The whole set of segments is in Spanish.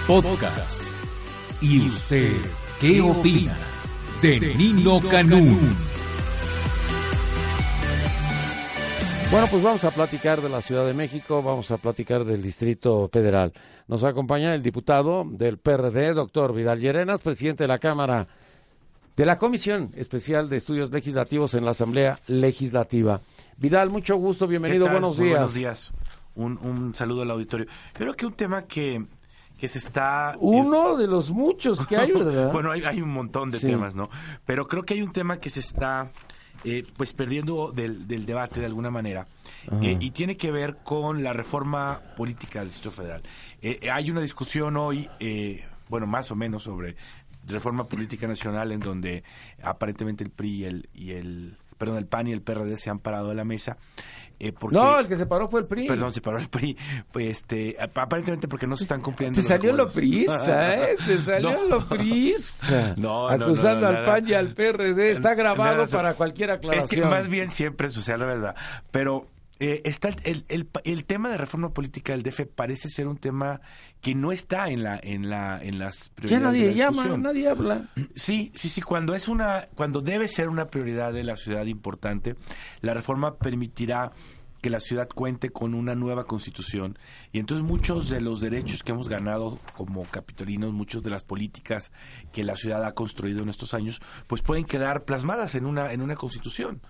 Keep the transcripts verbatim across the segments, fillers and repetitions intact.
Podcast. ¿Y usted qué opina de Nino Canún? Bueno, pues vamos a platicar de la Ciudad de México, vamos a platicar del Distrito Federal. Nos acompaña el diputado del P R D, doctor Vidal Llerenas, presidente de la Cámara, de la Comisión Especial de Estudios Legislativos en la Asamblea Legislativa. Vidal, mucho gusto, bienvenido, buenos días. Buenos días, un, un saludo al auditorio. Yo creo que un tema que, que se está... Uno de los muchos que hay, ¿verdad? Bueno, hay, hay un montón de sí. temas, ¿no? Pero creo que hay un tema que se está... Eh, pues perdiendo del, del debate de alguna manera eh, y tiene que ver con la reforma política del Distrito Federal. Eh, hay una discusión hoy, eh, bueno, más o menos sobre reforma política nacional en donde aparentemente el P R I y el, y el perdón, el P A N y el P R D se han parado de la mesa. Eh, porque, no, el que se paró fue el P R I. Perdón, se paró el P R I. Pues, este, aparentemente porque no se están cumpliendo. Te salió lo priista, ¿eh? Te salió no. lo priista. No, Acusando no, no, al P A N y al P R D. Está grabado nada, para cualquier aclaración. Es que más bien siempre sucede la verdad. Pero eh, está el, el, el tema de reforma política del D F parece ser un tema que no está en la en la en las prioridades. Ya nadie de la llama, discusión. nadie habla. Sí, sí, sí. Cuando es una, cuando debe ser una prioridad de la ciudad importante, la reforma permitirá que la ciudad cuente con una nueva constitución y entonces muchos de los derechos que hemos ganado como capitolinos, muchas de las políticas que la ciudad ha construido en estos años, pues pueden quedar plasmadas en una en una constitución.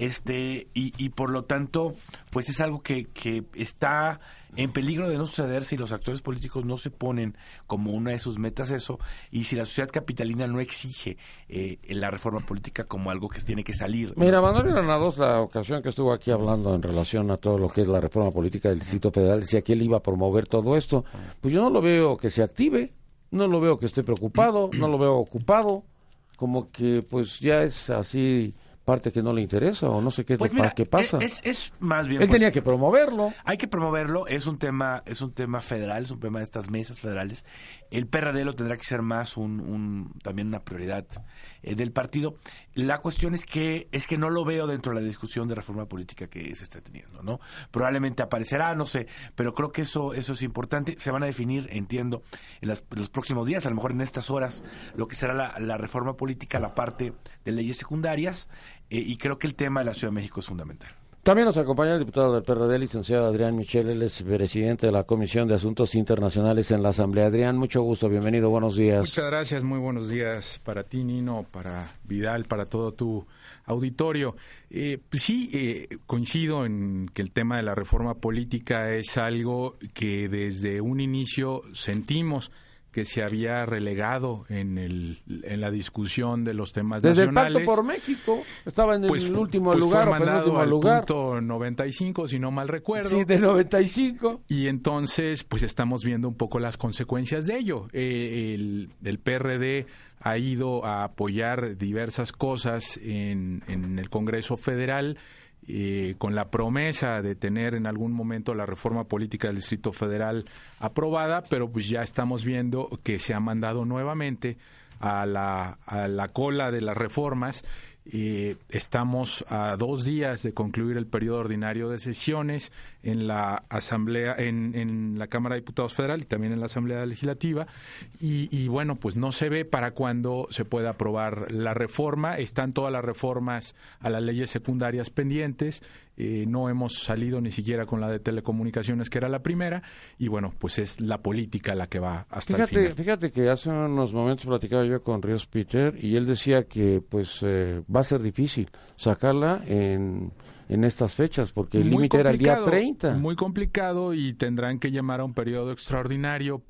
Este y, y por lo tanto, pues es algo que, que está en peligro de no suceder si los actores políticos no se ponen como una de sus metas eso, y si la sociedad capitalina no exige eh, la reforma política como algo que tiene que salir. Mira, Manuel Granados, la ocasión que estuvo aquí hablando en relación a todo lo que es la reforma política del Distrito Federal, decía que él iba a promover todo esto. Pues yo no lo veo que se active, no lo veo que esté preocupado, no lo veo ocupado, como que pues ya es así... parte que no le interesa o no sé qué, pues mira, qué pasa. Es, es más bien. Él pues, tenía que promoverlo. Hay que promoverlo. Es un tema, es un tema federal, es un tema de estas mesas federales. El P R D lo tendrá que ser más un, un también una prioridad eh, del partido. La cuestión es que es que no lo veo dentro de la discusión de reforma política que se está teniendo, ¿no? Probablemente aparecerá, no sé, pero creo que eso eso es importante. Se van a definir, entiendo, en, las, en los próximos días, a lo mejor en estas horas, lo que será la, la reforma política, la parte de leyes secundarias. Eh, y creo que el tema de la Ciudad de México es fundamental. También nos acompaña el diputado del P R D, licenciado Adrián Michel, él es presidente de la Comisión de Asuntos Internacionales en la Asamblea. Adrián, mucho gusto, bienvenido, buenos días. Muchas gracias, muy buenos días para ti, Nino, para Vidal, para todo tu auditorio. Eh, pues sí, eh, coincido en que el tema de la reforma política es algo que desde un inicio sentimos que se había relegado en el en la discusión de los temas desde nacionales. Desde el Pacto por México, estaba en pues, el último pues lugar, fue o penúltimo al lugar. punto noventa y cinco, si no mal recuerdo. Sí, de noventa y cinco. Y entonces, pues estamos viendo un poco las consecuencias de ello. Eh, el, el P R D ha ido a apoyar diversas cosas en, en el Congreso Federal, Eh, con la promesa de tener en algún momento la reforma política del Distrito Federal aprobada, pero pues ya estamos viendo que se ha mandado nuevamente a la, a la cola de las reformas. Eh, estamos a dos días de concluir el periodo ordinario de sesiones en la Asamblea, en, en la Cámara de Diputados Federal y también en la Asamblea Legislativa y, y bueno, pues no se ve para cuándo se pueda aprobar la reforma. Están todas las reformas a las leyes secundarias pendientes. Eh, no hemos salido ni siquiera con la de telecomunicaciones, que era la primera, y bueno, pues es la política la que va hasta fíjate, el final. Fíjate que hace unos momentos platicaba yo con Ríos Peter y él decía que pues eh, va a ser difícil sacarla en, en estas fechas, porque el límite era el día treinta. Muy complicado y tendrán que llamar a un periodo extraordinario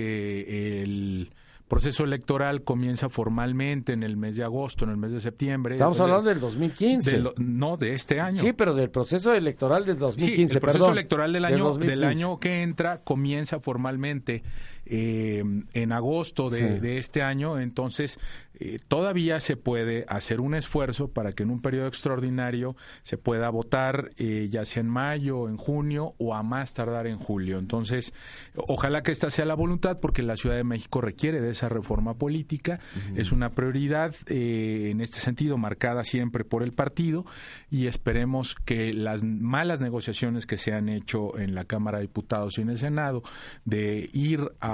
porque el proceso electoral comienza formalmente en el mes de agosto, en el mes de septiembre. Estamos hablando del dos mil quince. De lo, no, de este año. Sí, pero del proceso electoral del dos mil quince, sí, el proceso perdón, electoral del año, del, del año que entra comienza formalmente eh, en agosto de, sí. de este año, entonces eh, todavía se puede hacer un esfuerzo para que en un periodo extraordinario se pueda votar eh, ya sea en mayo, en junio o a más tardar en julio. Entonces, ojalá que esta sea la voluntad, porque la Ciudad de México requiere de esa reforma política, uh-huh. Es una prioridad eh, en este sentido marcada siempre por el partido y esperemos que las malas negociaciones que se han hecho en la Cámara de Diputados y en el Senado de ir a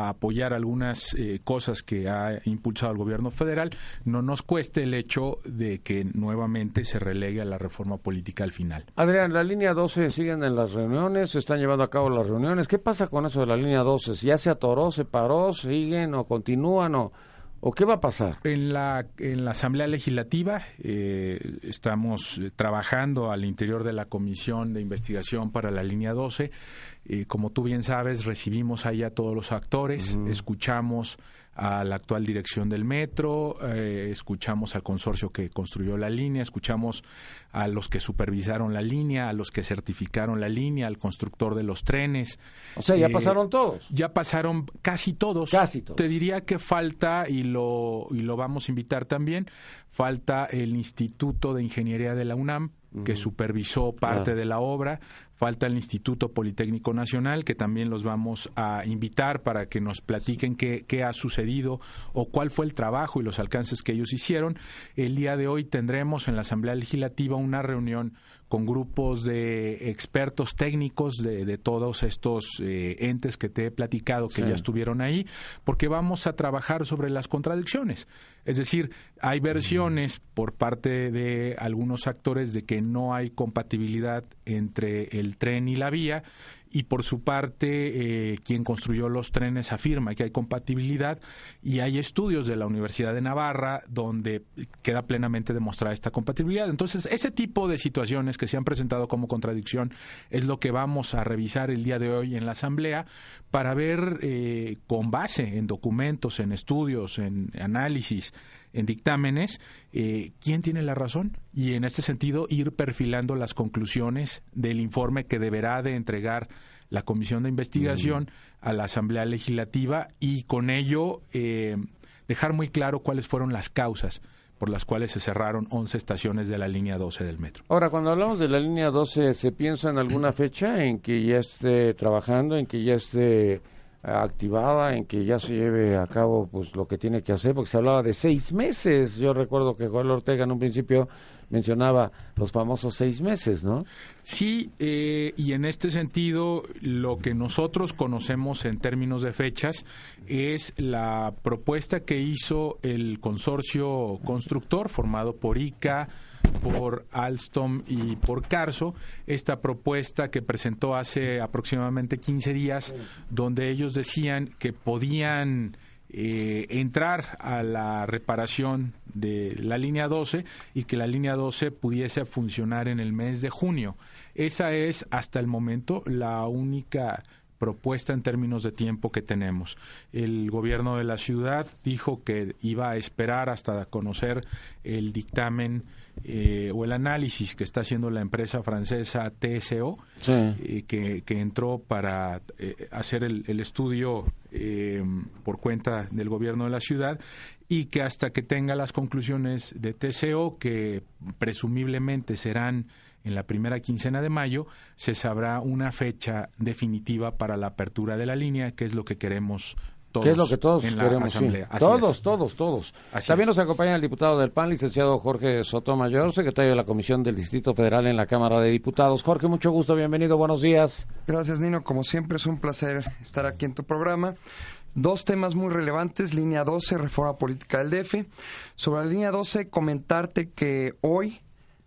a apoyar algunas eh, cosas que ha impulsado el gobierno federal, no nos cueste el hecho de que nuevamente se relegue a la reforma política al final. Adrián, la línea doce siguen en las reuniones, se están llevando a cabo las reuniones. ¿Qué pasa con eso de la línea doce? ¿Si ya se atoró, se paró, siguen o continúan o, o qué va a pasar? En la, en la Asamblea Legislativa eh, estamos trabajando al interior de la Comisión de Investigación para la línea doce. Eh, como tú bien sabes, recibimos ahí a todos los actores, uh-huh. escuchamos a la actual dirección del metro, eh, escuchamos al consorcio que construyó la línea, escuchamos a los que supervisaron la línea, a los que certificaron la línea, al constructor de los trenes. O sea, ya eh, pasaron todos. Ya pasaron casi todos. Casi todos. Te diría que falta, y lo, y lo vamos a invitar también, falta el Instituto de Ingeniería de la UNAM, que supervisó parte claro. de la obra, falta el Instituto Politécnico Nacional, que también los vamos a invitar para que nos platiquen qué, qué ha sucedido o cuál fue el trabajo y los alcances que ellos hicieron. El día de hoy tendremos en la Asamblea Legislativa una reunión con grupos de expertos técnicos de, de todos estos eh, entes que te he platicado que sí. ya estuvieron ahí, porque vamos a trabajar sobre las contradicciones. Es decir, hay versiones por parte de algunos actores de que no hay compatibilidad entre el tren y la vía, y por su parte eh, quien construyó los trenes afirma que hay compatibilidad, y hay estudios de la Universidad de Navarra donde queda plenamente demostrada esta compatibilidad. Entonces, ese tipo de situaciones que se han presentado como contradicción es lo que vamos a revisar el día de hoy en la Asamblea para ver eh, con base en documentos, en estudios, en análisis, en dictámenes, eh, quién tiene la razón, y en este sentido ir perfilando las conclusiones del informe que deberá de entregar la Comisión de Investigación mm. a la Asamblea Legislativa, y con ello eh, dejar muy claro cuáles fueron las causas por las cuales se cerraron once estaciones de la línea doce del metro. Ahora, cuando hablamos de la línea doce, ¿se piensa en alguna fecha en que ya esté trabajando, en que ya esté activada, en que ya se lleve a cabo pues lo que tiene que hacer? Porque se hablaba de seis meses. Yo recuerdo que Joel Ortega en un principio mencionaba los famosos seis meses, ¿no? Sí, eh, y en este sentido lo que nosotros conocemos en términos de fechas es la propuesta que hizo el consorcio constructor formado por I C A, por Alstom y por Carso, esta propuesta que presentó hace aproximadamente quince días, donde ellos decían que podían eh, entrar a la reparación de la línea doce y que la línea doce pudiese funcionar en el mes de junio. Esa es hasta el momento la única propuesta en términos de tiempo que tenemos. El gobierno de la ciudad dijo que iba a esperar hasta conocer el dictamen eh, o el análisis que está haciendo la empresa francesa T S O, sí. eh, que, que entró para eh, hacer el, el estudio eh, por cuenta del gobierno de la ciudad, y que hasta que tenga las conclusiones de T S O, que presumiblemente serán en la primera quincena de mayo, se sabrá una fecha definitiva para la apertura de la línea, que es lo que queremos todos. ¿Qué es lo que todos en la queremos? Asamblea. Sí. Todos, es. todos, todos. Así También es. Nos acompaña el diputado del P A N, licenciado Jorge Sotomayor, secretario de la Comisión del Distrito Federal en la Cámara de Diputados. Jorge, mucho gusto, bienvenido, buenos días. Gracias, Nino. Como siempre, es un placer estar aquí en tu programa. Dos temas muy relevantes, línea doce, reforma política del D F. Sobre la línea doce, comentarte que hoy,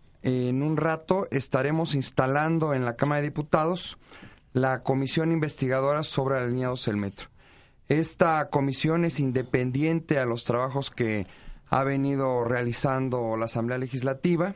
en un rato, estaremos instalando en la Cámara de Diputados la comisión investigadora sobre la línea doce del metro. Esta comisión es independiente a los trabajos que ha venido realizando la Asamblea Legislativa.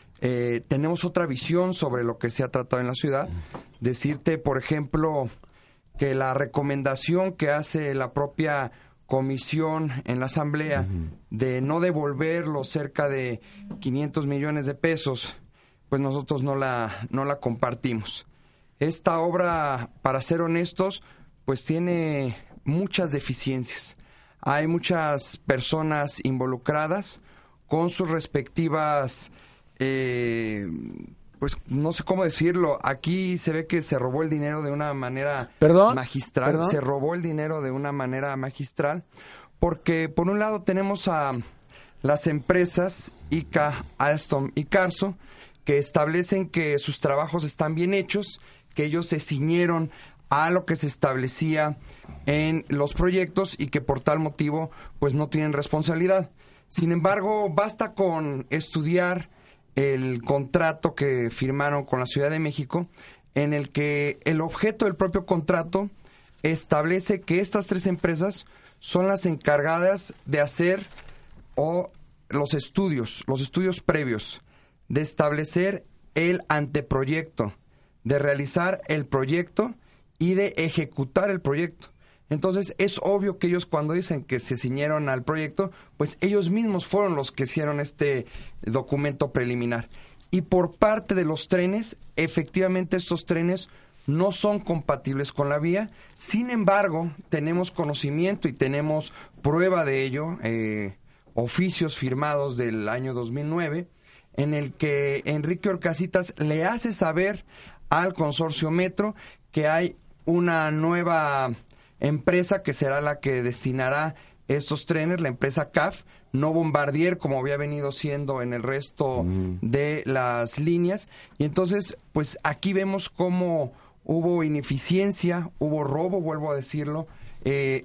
Eh, tenemos otra visión sobre lo que se ha tratado en la ciudad. Decirte, por ejemplo, que la recomendación que hace la propia comisión en la Asamblea uh-huh. de no devolver los cerca de quinientos millones de pesos, pues nosotros no la, no la compartimos. Esta obra, para ser honestos, pues tiene muchas deficiencias. Hay muchas personas involucradas con sus respectivas, eh, pues no sé cómo decirlo, aquí se ve que se robó el dinero de una manera ¿Perdón? magistral. ¿Perdón? Se robó el dinero de una manera magistral, porque por un lado tenemos a las empresas I C A, Alstom y Carso, que establecen que sus trabajos están bien hechos, que ellos se ciñeron a lo que se establecía en los proyectos y que por tal motivo pues no tienen responsabilidad. Sin embargo, basta con estudiar el contrato que firmaron con la Ciudad de México, en el que el objeto del propio contrato establece que estas tres empresas son las encargadas de hacer o los estudios, los estudios previos, de establecer el anteproyecto, de realizar el proyecto y de ejecutar el proyecto. Entonces, es obvio que ellos, cuando dicen que se ciñeron al proyecto, pues ellos mismos fueron los que hicieron este documento preliminar. Y por parte de los trenes, efectivamente estos trenes no son compatibles con la vía. Sin embargo, tenemos conocimiento y tenemos prueba de ello, eh, oficios firmados del año dos mil nueve, en el que Enrique Orcasitas le hace saber al consorcio Metro que hay una nueva empresa que será la que destinará estos trenes, la empresa C A F, no Bombardier, como había venido siendo en el resto mm. de las líneas. Y entonces, pues aquí vemos cómo hubo ineficiencia, hubo robo, vuelvo a decirlo. Eh,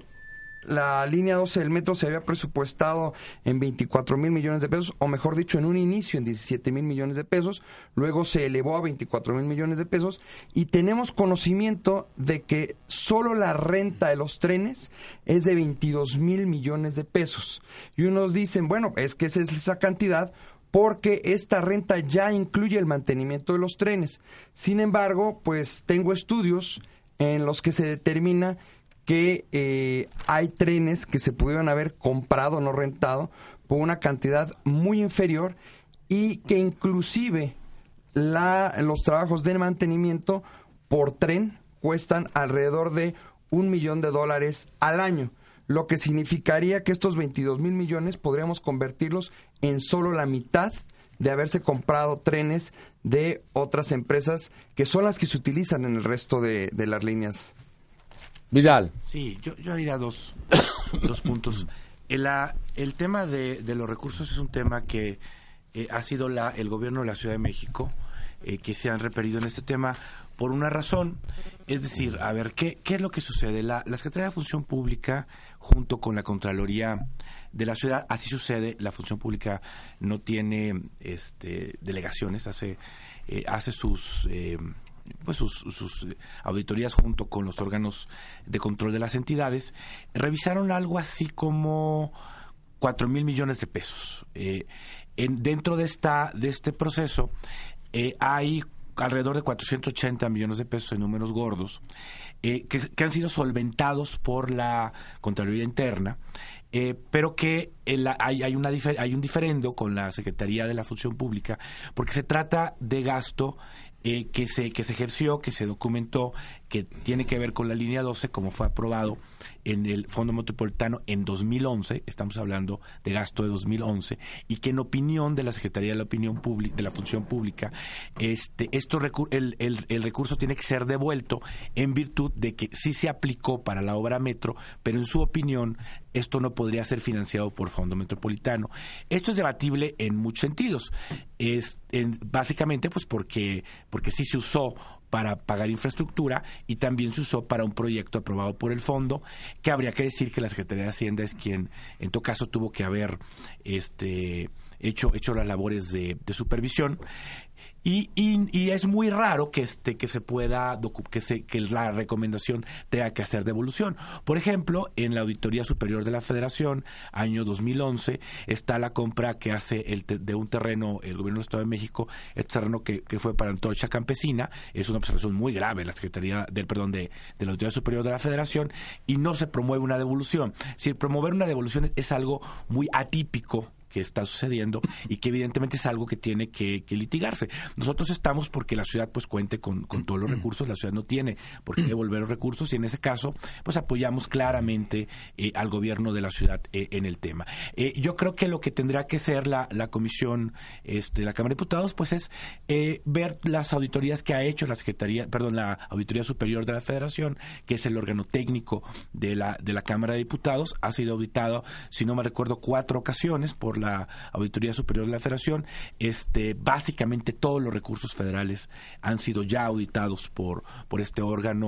la línea doce del metro se había presupuestado en veinticuatro mil millones de pesos, o mejor dicho, en un inicio en diecisiete mil millones de pesos, luego se elevó a veinticuatro mil millones de pesos, y tenemos conocimiento de que solo la renta de los trenes es de veintidós mil millones de pesos. Y unos dicen, bueno, es que esa es esa cantidad porque esta renta ya incluye el mantenimiento de los trenes. Sin embargo, pues tengo estudios en los que se determina que eh, hay trenes que se pudieron haber comprado, no rentado, por una cantidad muy inferior, y que inclusive la, los trabajos de mantenimiento por tren cuestan alrededor de un millón de dólares al año, lo que significaría que estos veintidós mil millones podríamos convertirlos en solo la mitad de haberse comprado trenes de otras empresas que son las que se utilizan en el resto de, de las líneas. Vidal. Sí, yo, yo diría dos, dos puntos. El, el tema de, de los recursos es un tema que eh, ha sido la, el gobierno de la Ciudad de México eh, que se han referido en este tema por una razón. Es decir, a ver, ¿qué, qué es lo que sucede? La, la Secretaría de Función Pública, junto con la Contraloría de la Ciudad, así sucede, la Función Pública no tiene este, delegaciones, hace, eh, hace sus... Eh, pues sus, sus auditorías junto con los órganos de control de las entidades, revisaron algo así como cuatro mil millones de pesos. Eh, en, dentro de esta de este proceso eh, hay alrededor de cuatrocientos ochenta millones de pesos en números gordos eh, que, que han sido solventados por la Contraloría Interna, eh, pero que el, hay, hay, una difer, hay un diferendo con la Secretaría de la Función Pública, porque se trata de gasto Eh, que se que se ejerció, que se documentó, que tiene que ver con la línea doce, como fue aprobado en el Fondo Metropolitano en dos mil once, estamos hablando de gasto de dos mil once, y que en opinión de la Secretaría de la Opinión Pública, de la Función Pública, este esto recu- el, el, el recurso tiene que ser devuelto en virtud de que sí se aplicó para la obra Metro, pero en su opinión esto no podría ser financiado por Fondo Metropolitano. Esto es debatible en muchos sentidos. Es en, básicamente pues porque porque sí se usó para pagar infraestructura y también se usó para un proyecto aprobado por el fondo, que habría que decir que la Secretaría de Hacienda es quien en todo caso tuvo que haber este hecho hecho las labores de, de supervisión. Y, y, y es muy raro que este que se pueda docu- que se que la recomendación tenga que hacer devolución. Por ejemplo, en la Auditoría Superior de la Federación, año dos mil once, está la compra que hace el te- de un terreno el gobierno del Estado de México, este terreno que, que fue para Antorcha Campesina. Es una observación muy grave de la Secretaría del perdón de, de la Auditoría Superior de la Federación, y no se promueve una devolución. Si promover una devolución es, es algo muy atípico que está sucediendo y que evidentemente es algo que tiene que, que litigarse. Nosotros estamos porque la ciudad pues cuente con, con todos los recursos, la ciudad no tiene por qué devolver los recursos, y en ese caso pues apoyamos claramente eh, al gobierno de la ciudad eh, en el tema. Eh, yo creo que lo que tendrá que ser la, la comisión este, de la Cámara de Diputados pues es eh, ver las auditorías que ha hecho la Secretaría, perdón, la Auditoría Superior de la Federación, que es el órgano técnico de la, de la Cámara de Diputados. Ha sido auditado, si no me recuerdo, cuatro ocasiones por la la Auditoría Superior de la Federación. Este, básicamente todos los recursos federales han sido ya auditados por, por este órgano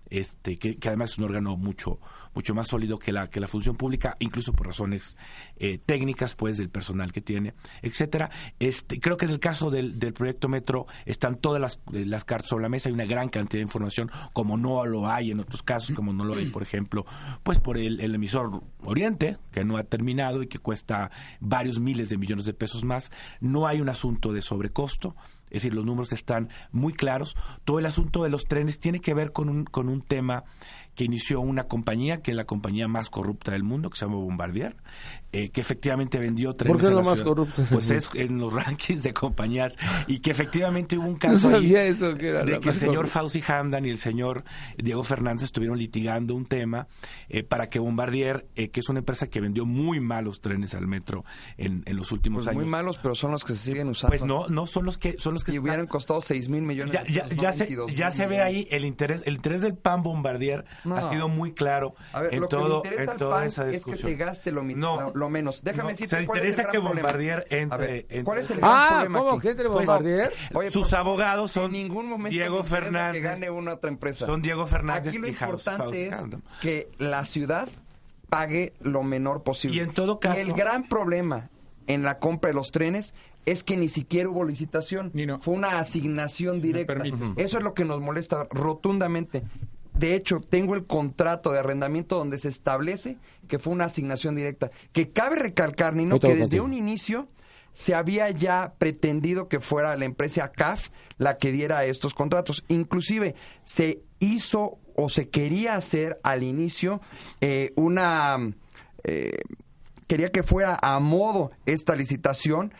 este que, que además es un órgano mucho mucho más sólido que la que la función pública, incluso por razones eh, técnicas, pues, del personal que tiene, etcétera. Este, creo que en el caso del, del proyecto Metro están todas las, las cartas sobre la mesa, hay una gran cantidad de información, como no lo hay en otros casos, como no lo hay, por ejemplo, pues por el, el emisor Oriente, que no ha terminado y que cuesta varios miles de millones de pesos más. No hay un asunto de sobrecosto. Es decir, los números están muy claros. Todo el asunto de los trenes tiene que ver con un, con un tema que inició una compañía, que es la compañía más corrupta del mundo, que se llama Bombardier, eh, que efectivamente vendió trenes. ¿Por qué es a lo la más ciudad. corrupto? Pues es en los rankings de compañías, y que efectivamente hubo un caso No ahí sabía eso, que era de la que el más señor corrupta. Fauci Hamdan y el señor Diego Fernández estuvieron litigando un tema eh, para que Bombardier, eh, que es una empresa que vendió muy malos trenes al metro en, en los últimos Pues años. muy malos, pero son los que se siguen usando. Pues no, no son los que son los que Y están- hubieran costado seis mil millones ya, de ya, pesos, ya no se, veintidós ya mil se ve millones. ahí el interés el interés del P A N Bombardier No. ha sido muy claro A ver, en lo que le todo interesa en al toda P A N esa es que discusión. se gaste lo, mi- No, lo, lo menos. Déjame no, decirte se cuál es el interesa gran que problema. Bombardier entre, A ver, entre- ¿cuál es el gran Ah, problema ¿cómo aquí? que entre Pues, Bombardier? Oye, sus porque abogados son en ningún momento Diego me interesa Fernández, que gane una otra empresa. son Diego Fernández Aquí lo y House- House importante es Hamdan. que la ciudad pague lo menor posible. Y en todo caso- Y el gran problema en la compra de los trenes es que ni siquiera hubo licitación. Nino, Fue una asignación me directa. permite. Eso es lo que nos molesta rotundamente. De hecho, tengo el contrato de arrendamiento donde se establece que fue una asignación directa. Que cabe recalcar, Nino, Ahorita que voy desde contigo. un inicio se había ya pretendido que fuera la empresa C A F la que diera estos contratos. Inclusive se hizo o se quería hacer al inicio eh, una... eh, quería que fuera a modo esta licitación.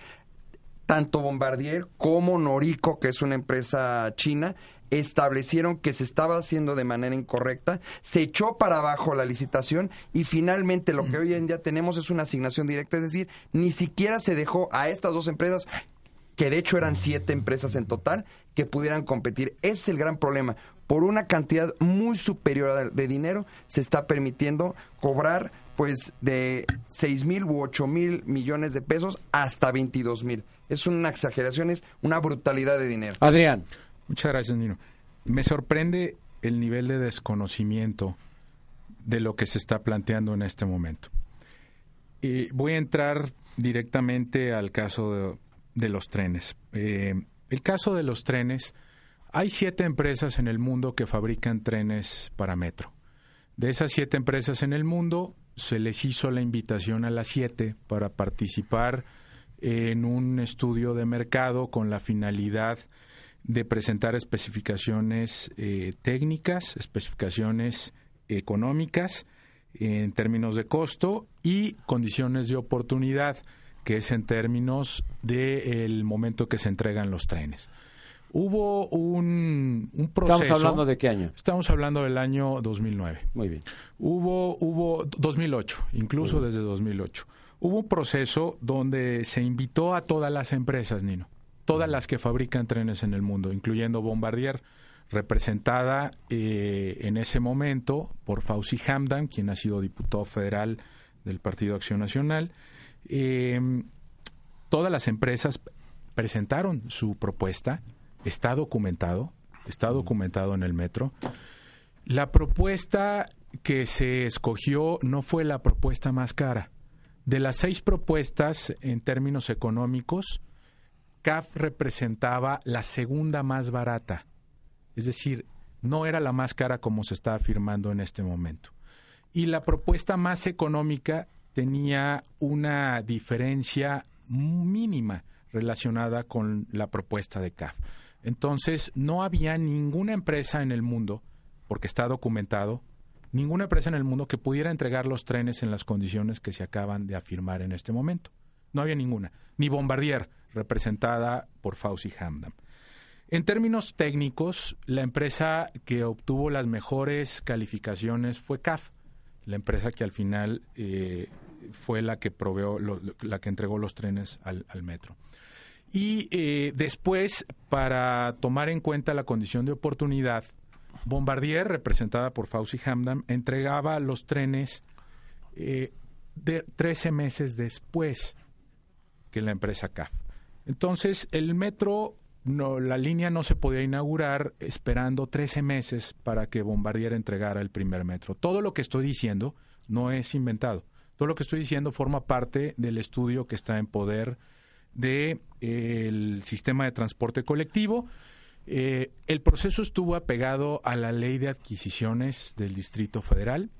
Tanto Bombardier como Noriko, que es una empresa china, establecieron que se estaba haciendo de manera incorrecta, se echó para abajo la licitación y finalmente lo que hoy en día tenemos es una asignación directa, es decir, ni siquiera se dejó a estas dos empresas, que de hecho eran siete empresas en total, que pudieran competir. Ese es el gran problema. Por una cantidad muy superior de, de dinero se está permitiendo cobrar pues de seis mil u ocho mil millones de pesos hasta veintidós mil. Es una exageración, es una brutalidad de dinero. Adrián. Muchas gracias, Nino. Me sorprende el nivel de desconocimiento de lo que se está planteando en este momento. Eh, voy a entrar directamente al caso de, de los trenes. Eh, el caso de los trenes, hay siete empresas en el mundo que fabrican trenes para metro. De esas siete empresas en el mundo, se les hizo la invitación a las siete para participar en un estudio de mercado con la finalidad de presentar especificaciones eh, técnicas, especificaciones económicas en términos de costo y condiciones de oportunidad, que es en términos del momento que se entregan los trenes. Hubo un, un proceso... ¿Estamos hablando de qué año? Estamos hablando del año dos mil nueve. Muy bien. Hubo, hubo dos mil ocho, incluso Muy bien. desde dos mil ocho. Hubo un proceso donde se invitó a todas las empresas, Nino, todas las que fabrican trenes en el mundo, incluyendo Bombardier, representada eh, en ese momento por Fauci Hamdan, quien ha sido diputado federal del Partido Acción Nacional. Eh, todas las empresas presentaron su propuesta, está documentado, está documentado en el metro. La propuesta que se escogió no fue la propuesta más cara. De las seis propuestas en términos económicos, C A F representaba la segunda más barata. Es decir, no era la más cara como se está afirmando en este momento. Y la propuesta más económica tenía una diferencia mínima relacionada con la propuesta de C A F. Entonces, no había ninguna empresa en el mundo, porque está documentado, ninguna empresa en el mundo que pudiera entregar los trenes en las condiciones que se acaban de afirmar en este momento. No había ninguna. Ni Bombardier, representada por Fauci Hamdan. En términos técnicos, la empresa que obtuvo las mejores calificaciones fue C A F, la empresa que al final eh, fue la que proveó, lo, la que entregó los trenes al, al metro. Y eh, después, para tomar en cuenta la condición de oportunidad, Bombardier, representada por Fauci Hamdan, entregaba los trenes eh, de trece meses después que la empresa C A F. Entonces, el metro no, la línea no se podía inaugurar esperando trece meses para que Bombardier entregara el primer metro. Todo lo que estoy diciendo no es inventado. Todo lo que estoy diciendo forma parte del estudio que está en poder del de, sistema de transporte colectivo. Eh, el proceso estuvo apegado a la ley de adquisiciones del Distrito Federal.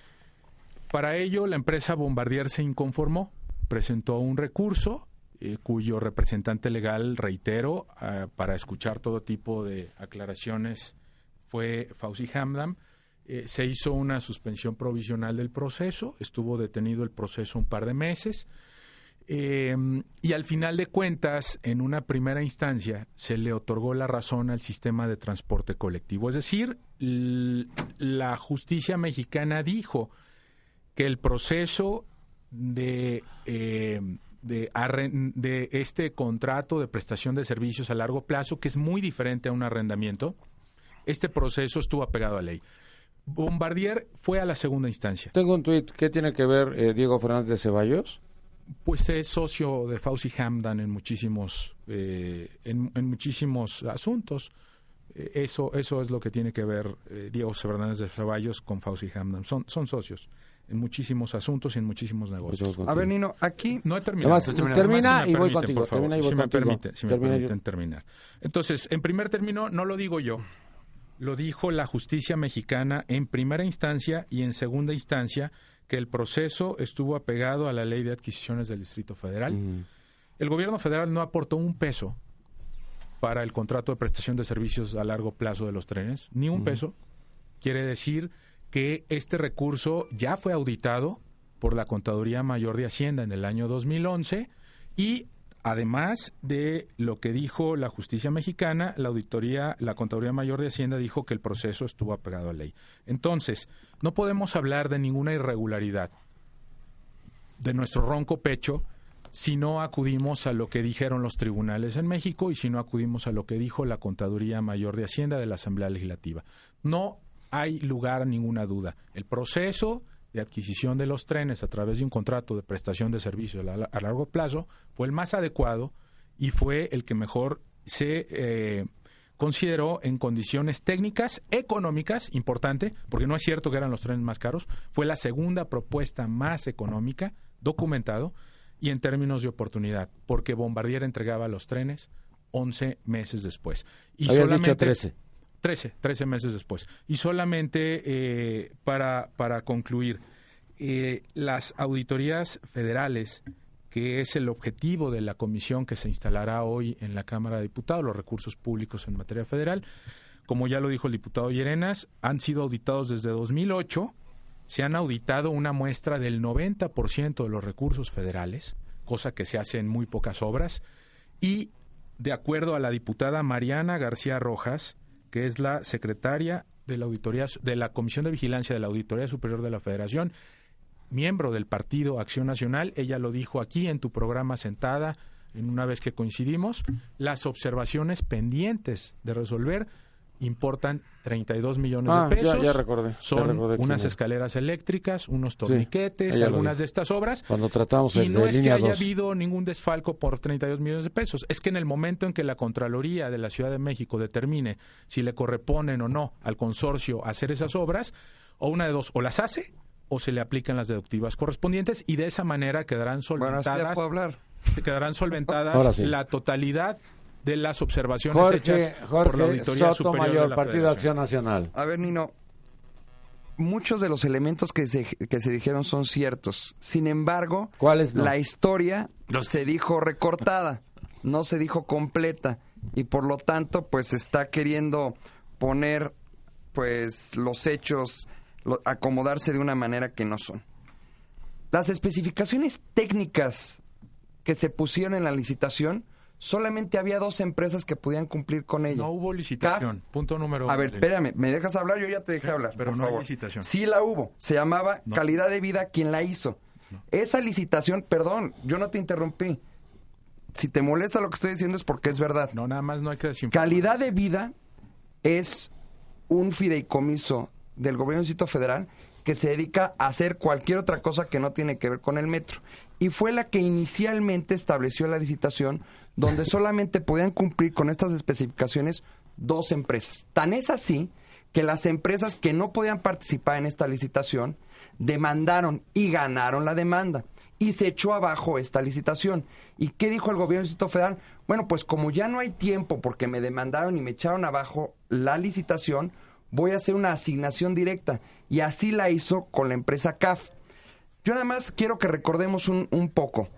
Para ello, la empresa Bombardier se inconformó, presentó un recurso eh, cuyo representante legal, reitero, eh, para escuchar todo tipo de aclaraciones fue Fauzi Hamdan. Eh, se hizo una suspensión provisional del proceso, estuvo detenido el proceso un par de meses eh, y al final de cuentas, en una primera instancia, se le otorgó la razón al sistema de transporte colectivo. Es decir, l- la justicia mexicana dijo que el proceso de, eh, de, arren- de este contrato de prestación de servicios a largo plazo, que es muy diferente a un arrendamiento, este proceso estuvo apegado a ley. Bombardier fue a la segunda instancia. Tengo un tuit. ¿Qué tiene que ver eh, Diego Fernández de Ceballos? Pues es socio de Fauzi Hamdan en muchísimos eh, en, en muchísimos asuntos. Eh, eso eso es lo que tiene que ver eh, Diego Fernández de Ceballos con Fauzi Hamdan. Son son socios en muchísimos asuntos y en muchísimos negocios. A ver, Nino, aquí... No he terminado. Además, Termina, termina si y voy permiten, contigo. por favor, Termina y voy si me contigo. permiten, si me Termina permiten yo. terminar. Entonces, en primer término, no lo digo yo. Lo dijo la justicia mexicana en primera instancia y en segunda instancia, que el proceso estuvo apegado a la ley de adquisiciones del Distrito Federal. Mm. El gobierno federal no aportó un peso para el contrato de prestación de servicios a largo plazo de los trenes, ni un Mm. peso. Quiere decir que este recurso ya fue auditado por la Contaduría Mayor de Hacienda en el año dos mil once y además de lo que dijo la justicia mexicana, la auditoría, la Contaduría Mayor de Hacienda dijo que el proceso estuvo apegado a ley. Entonces, no podemos hablar de ninguna irregularidad de nuestro ronco pecho si no acudimos a lo que dijeron los tribunales en México y si no acudimos a lo que dijo la Contaduría Mayor de Hacienda de la Asamblea Legislativa. No hay lugar a ninguna duda. El proceso de adquisición de los trenes a través de un contrato de prestación de servicios a, a largo plazo fue el más adecuado y fue el que mejor se eh, consideró en condiciones técnicas, económicas, importante, porque no es cierto que eran los trenes más caros, fue la segunda propuesta más económica, documentado, y en términos de oportunidad, porque Bombardier entregaba los trenes once meses después. Y Habías solamente, dicho trece. trece, trece meses después. Y solamente eh, para, para concluir, eh, las auditorías federales, que es el objetivo de la comisión que se instalará hoy en la Cámara de Diputados, los recursos públicos en materia federal, como ya lo dijo el diputado Llerenas, han sido auditados desde dos mil ocho, se han auditado una muestra del noventa por ciento de los recursos federales, cosa que se hace en muy pocas obras, y de acuerdo a la diputada Mariana García Rojas, que es la secretaria de la auditoría de la Comisión de Vigilancia de la Auditoría Superior de la Federación, miembro del Partido Acción Nacional, ella lo dijo aquí en tu programa sentada, en una vez que coincidimos, las observaciones pendientes de resolver importan treinta y dos millones Ah, de pesos. ya- ya recordé, ya Son recordé quién unas era. escaleras eléctricas, unos torniquetes, ella lo algunas dijo. de estas obras. Cuando tratamos Y el no de es que línea haya dos. habido ningún desfalco por treinta y dos millones de pesos. Es que en el momento en que la Contraloría de la Ciudad de México determine si le corresponden o no al consorcio hacer esas obras, o una de dos, o las hace o se le aplican las deductivas correspondientes y de esa manera quedarán Bueno, así ya solventadas, puedo hablar. quedarán Ahora solventadas sí. la totalidad de las observaciones Jorge, hechas por la Jorge Auditoría Soto Superior Mayor, de la Partido Federación. Acción Nacional. A ver, Nino, muchos de los elementos que se, que se dijeron son ciertos. Sin embargo, ¿Cuáles no? la historia Los- se dijo recortada, no se dijo completa. Y por lo tanto, pues está queriendo poner pues los hechos, lo- acomodarse de una manera que no son. Las especificaciones técnicas que se pusieron en la licitación, solamente había dos empresas que podían cumplir con ella. No hubo licitación. Punto número A ver, uno. espérame, ¿me dejas hablar? Yo ya te dejé Sí, hablar, pero por no hay favor. licitación. Sí la hubo. Se llamaba No. Calidad de Vida quien la hizo. Esa licitación, perdón, yo no te interrumpí. Si te molesta lo que estoy diciendo es porque es verdad. No, nada más no hay que desinformar. Calidad de Vida es un fideicomiso del gobierno del Distrito Federal que se dedica a hacer cualquier otra cosa que no tiene que ver con el metro. Y fue la que inicialmente estableció la licitación, donde solamente podían cumplir con estas especificaciones dos empresas. Tan es así que las empresas que no podían participar en esta licitación demandaron y ganaron la demanda. Y se echó abajo esta licitación. ¿Y qué dijo el gobierno del Distrito Federal? Bueno, pues como ya no hay tiempo porque me demandaron y me echaron abajo la licitación, voy a hacer una asignación directa. Y así la hizo con la empresa C A F. Yo nada más quiero que recordemos un, un poco.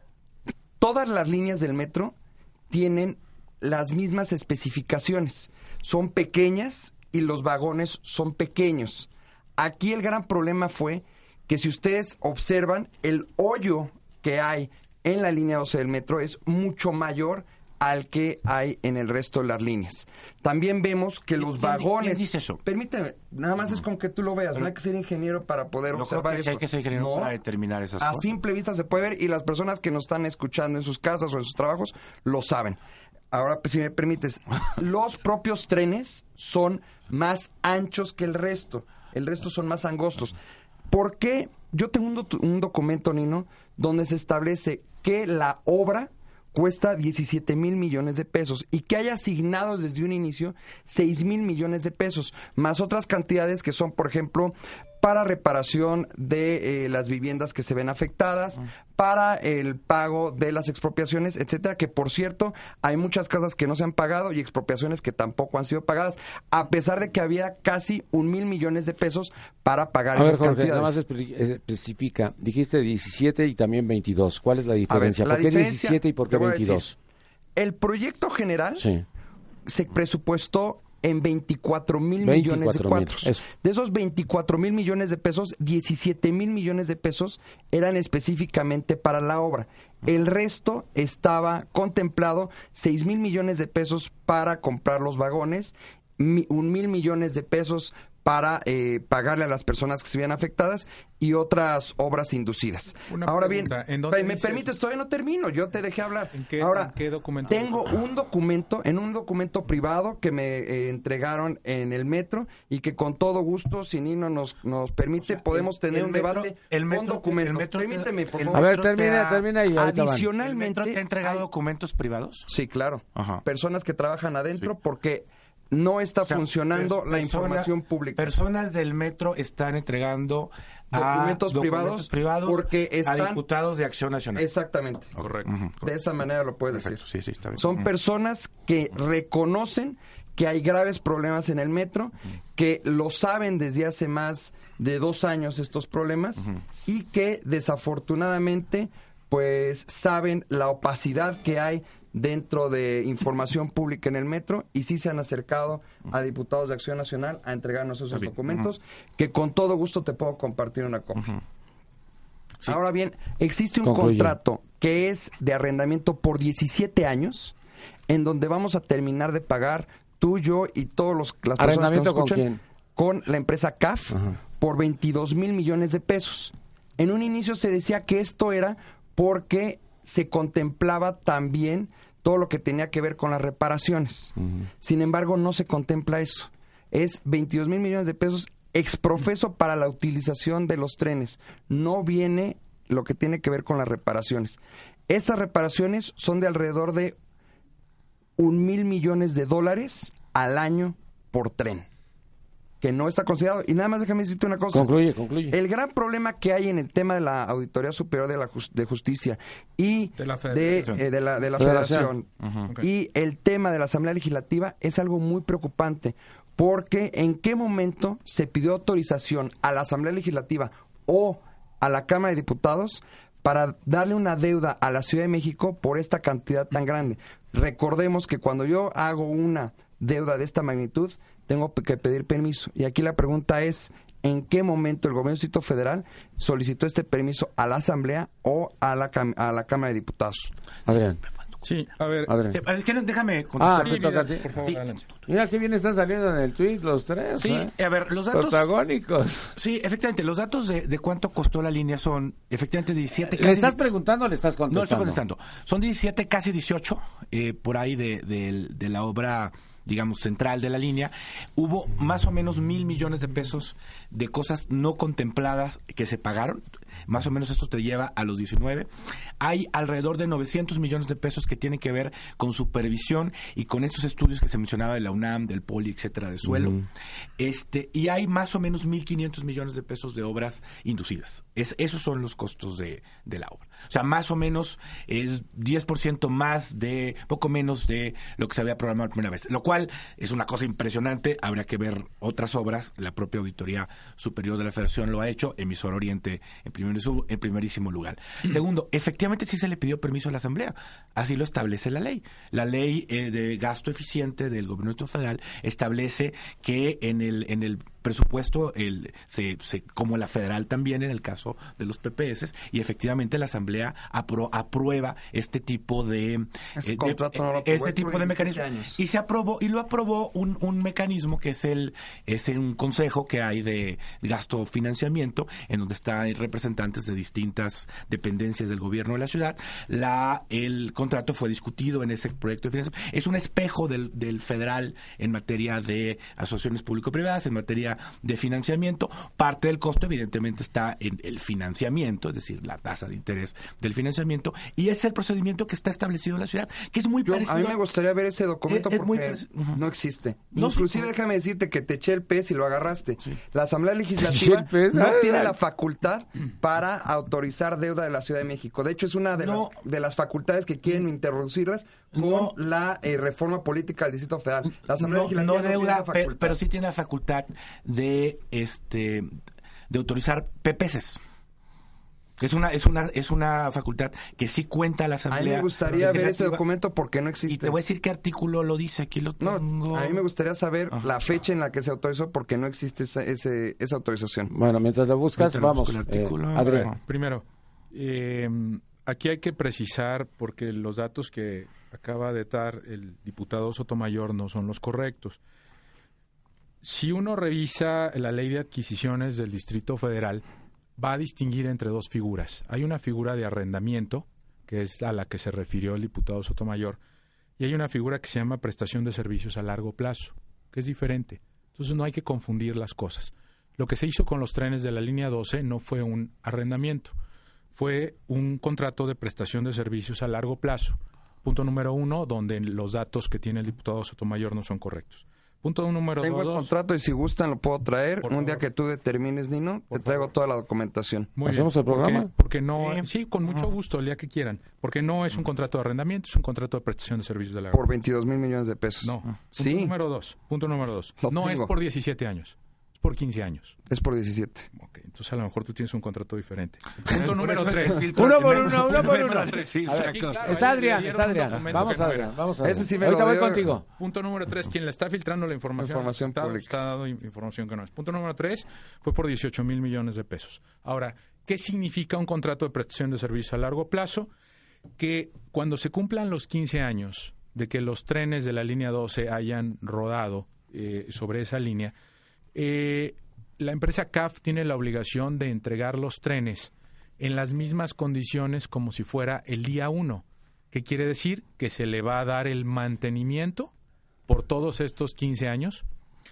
Todas las líneas del metro tienen las mismas especificaciones. Son pequeñas y los vagones son pequeños. Aquí el gran problema fue que si ustedes observan, el hoyo que hay en la línea doce del metro es mucho mayor al que hay en el resto de las líneas. También vemos que los ¿Quién, vagones... ¿Quién dice eso? Permíteme, nada más es con que tú lo veas, no hay que ser ingeniero para poder No observar creo que eso. hay que ser ingeniero No, para determinar esas a cosas. simple vista se puede ver y las personas que nos están escuchando en sus casas o en sus trabajos lo saben. Ahora, pues, si me permites, los propios trenes son más anchos que el resto. El resto son más angostos. ¿Por qué? Yo tengo un, do- un documento, Nino, donde se establece que la obra cuesta diecisiete mil millones de pesos y que hay asignados desde un inicio seis mil millones de pesos, más otras cantidades que son, por ejemplo, para reparación de eh, las viviendas que se ven afectadas, para el pago de las expropiaciones, etcétera, que por cierto, hay muchas casas que no se han pagado y expropiaciones que tampoco han sido pagadas, a pesar de que había casi un mil millones de pesos para pagar A ver, esas Jorge, cantidades. nada más espe- especifica. Dijiste diecisiete y también veintidós. ¿Cuál es la diferencia? la ¿Por qué diferencia, diecisiete y por qué te voy a decir, veintidós? El proyecto general Sí. se presupuestó en veinticuatro mil millones de veinticuatro mil, cuatros. eso. De esos veinticuatro mil millones de pesos, diecisiete mil millones de pesos eran específicamente para la obra. El resto estaba contemplado seis mil millones de pesos para comprar los vagones, mi- un mil millones de pesos para eh, pagarle a las personas que se veían afectadas y otras obras inducidas. Una Ahora pregunta, bien, ¿en dónde me dice permites, eso? todavía no termino, yo te dejé hablar. ¿En qué- Ahora, en qué documento? tengo un documento, en un documento privado que me eh, entregaron en el metro y que con todo gusto, si Nino nos, nos permite, podemos tener el un metro- debate el metro- con documentos. el metro- Permíteme, por el favor. A ver, metro te termina, ha- termina y ahorita van. ¿El Adicionalmente, metro te ha entregado hay- documentos privados? Sí, claro. Ajá. Personas que trabajan adentro porque no está O sea, funcionando pers- la persona- información pública. Personas del metro están entregando a Documentos privados privados porque están- a diputados de Acción Nacional. Exactamente. Correcto. De esa manera lo puedes Perfecto, decir. sí, sí, está bien. Son Ujú. personas que reconocen que hay graves problemas en el metro, que lo saben desde hace más de dos años estos problemas y que desafortunadamente pues saben la opacidad que hay dentro de información pública en el metro y sí se han acercado a diputados de Acción Nacional a entregarnos esos bien. documentos que con todo gusto te puedo compartir una copia. Sí. Ahora bien, existe un Concluye. contrato que es de arrendamiento por diecisiete años, en donde vamos a terminar de pagar tú, yo y todos los las personas que nos ¿Arrendamiento con escuchan, quién? con la empresa C A F por veintidós mil millones de pesos. En un inicio se decía que esto era porque se contemplaba también todo lo que tenía que ver con las reparaciones. Sin embargo, no se contempla eso. Es veintidós mil millones de pesos exprofeso para la utilización de los trenes. No viene lo que tiene que ver con las reparaciones. Estas reparaciones son de alrededor de un mil millones de dólares al año por tren, que no está considerado. Y nada más déjame decirte una cosa. Concluye, concluye. El gran problema que hay en el tema de la Auditoría Superior de la Jus- de Justicia y De la de, Federación. eh, de la, de la Federación. Federación Ok. y el tema de la Asamblea Legislativa es algo muy preocupante, porque en qué momento se pidió autorización a la Asamblea Legislativa o a la Cámara de Diputados para darle una deuda a la Ciudad de México por esta cantidad tan grande. Recordemos que cuando yo hago una deuda de esta magnitud, tengo que pedir permiso. Y aquí la pregunta es, ¿en qué momento el gobierno del Distrito Federal solicitó este permiso a la Asamblea o a la, cam- a la Cámara de Diputados? Adrián, Sí, a ver, Adrián. Te- a ver, ¿qué- Déjame Ah, contestar. te toca a ti. por favor, Sí. adelante. Mira qué bien están saliendo en el tweet los tres. Sí, ¿eh? a ver, los datos... Protagónicos. Sí, efectivamente, los datos de, de cuánto costó la línea son efectivamente diecisiete. ¿Le casi estás di- preguntando o le estás contestando? No estoy contestando. Son diecisiete, casi dieciocho, eh, por ahí de, de- de la obra digamos, central de la línea, hubo más o menos mil millones de pesos de cosas no contempladas que se pagaron. Más o menos esto te lleva a los diecinueve. Hay alrededor de novecientos millones de pesos que tienen que ver con supervisión y con estos estudios que se mencionaba de la UNAM, del Poli, etcétera, de suelo. Uh-huh. Este, y hay más o menos mil quinientos millones de pesos de obras inducidas. Es, esos son los costos de, de la obra. O sea, más o menos es diez por ciento más de, poco menos de lo que se había programado la primera vez. Lo cual es una cosa impresionante. Habría que ver otras obras. La propia Auditoría Superior de la Federación lo ha hecho. Emisor Oriente en, primer, en primerísimo lugar. Segundo, efectivamente sí se le pidió permiso a la Asamblea. Así lo establece la ley. La ley eh, de gasto eficiente del Gobierno Federal establece que en el, en el presupuesto, el, se, se, como la federal también en el caso de los P P S, y efectivamente la Asamblea apro, aprueba este tipo de, este, eh, contrato de, no lo este tipo de mecanismo. Años. Y se aprobó, y lo aprobó un, un mecanismo que es el es un consejo que hay de gasto financiamiento, en donde están representantes de distintas dependencias del gobierno de la ciudad. La, el contrato fue discutido en ese proyecto de financiamiento. Es un espejo del, del federal en materia de asociaciones público-privadas, en materia de financiamiento. Parte del costo evidentemente está en el financiamiento, es decir, la tasa de interés del financiamiento, y es el procedimiento que está establecido en la ciudad, que es muy Yo, parecido. A mí me gustaría ver ese documento es, es porque uh-huh. no existe. No, Inclusive sí, déjame decirte que te eché el pez y lo agarraste. Sí. La Asamblea Legislativa pez, no ay, tiene ay. la facultad para autorizar deuda de la Ciudad de México. De hecho, es una de, no. las, de las facultades que quieren introducirlas con no. la eh, reforma política del Distrito Federal. La Asamblea no, Legislativa no, no deuda, tiene esa facultad. Pe, pero sí tiene la facultad de este de autorizar P P Cs. Es una es una es una facultad que sí cuenta la Asamblea. A mí me gustaría ver ese documento porque no existe. Y te voy a decir qué artículo lo dice, aquí lo tengo. No, a mí me gustaría saber Ajá. la fecha en la que se autorizó porque no existe esa, ese, esa autorización. Bueno, mientras lo buscas, mientras vamos. el artículo, Eh, Adrián. Primero, eh, aquí hay que precisar porque los datos que acaba de dar el diputado Sotomayor no son los correctos. Si uno revisa la ley de adquisiciones del Distrito Federal, va a distinguir entre dos figuras. Hay una figura de arrendamiento, que es a la que se refirió el diputado Sotomayor, y hay una figura que se llama prestación de servicios a largo plazo, que es diferente. Entonces no hay que confundir las cosas. Lo que se hizo con los trenes de la línea doce no fue un arrendamiento, fue un contrato de prestación de servicios a largo plazo. Punto número uno, donde los datos que tiene el diputado Sotomayor no son correctos. Punto número Tengo dos. el contrato y si gustan lo puedo traer. Por Un favor. día que tú determines, Nino, Por te traigo favor. toda la documentación. Muy ¿Hacemos bien, el programa? Porque, porque no, Sí. sí, con mucho gusto, el día que quieran. Porque no es un contrato de arrendamiento, es un contrato de prestación de servicios de largo Por veintidós mil millones de pesos. No. Punto Sí, número dos. Punto número dos. Lo No tengo. es por diecisiete años, es por quince años. es por diecisiete. Ok, entonces a lo mejor tú tienes un contrato diferente. Punto número tres. Uno por uno, uno por uno. Sí, A ver, exacto. claro, está ahí Adrián, le está dieron un Adrián. documento Vamos que a no ver, era. vamos a ver. Ese sí me Ahorita lo voy dio- contigo. Punto número tres, quien le está filtrando la información, Información está, pública. está dando información que no es. Punto número tres, fue por dieciocho mil millones de pesos. Ahora, ¿qué significa un contrato de prestación de servicios a largo plazo? Que cuando se cumplan los quince años de que los trenes de la línea doce hayan rodado eh, sobre esa línea, eh, la empresa C A F tiene la obligación de entregar los trenes en las mismas condiciones como si fuera el día uno. ¿Qué quiere decir? Que se le va a dar el mantenimiento por todos estos quince años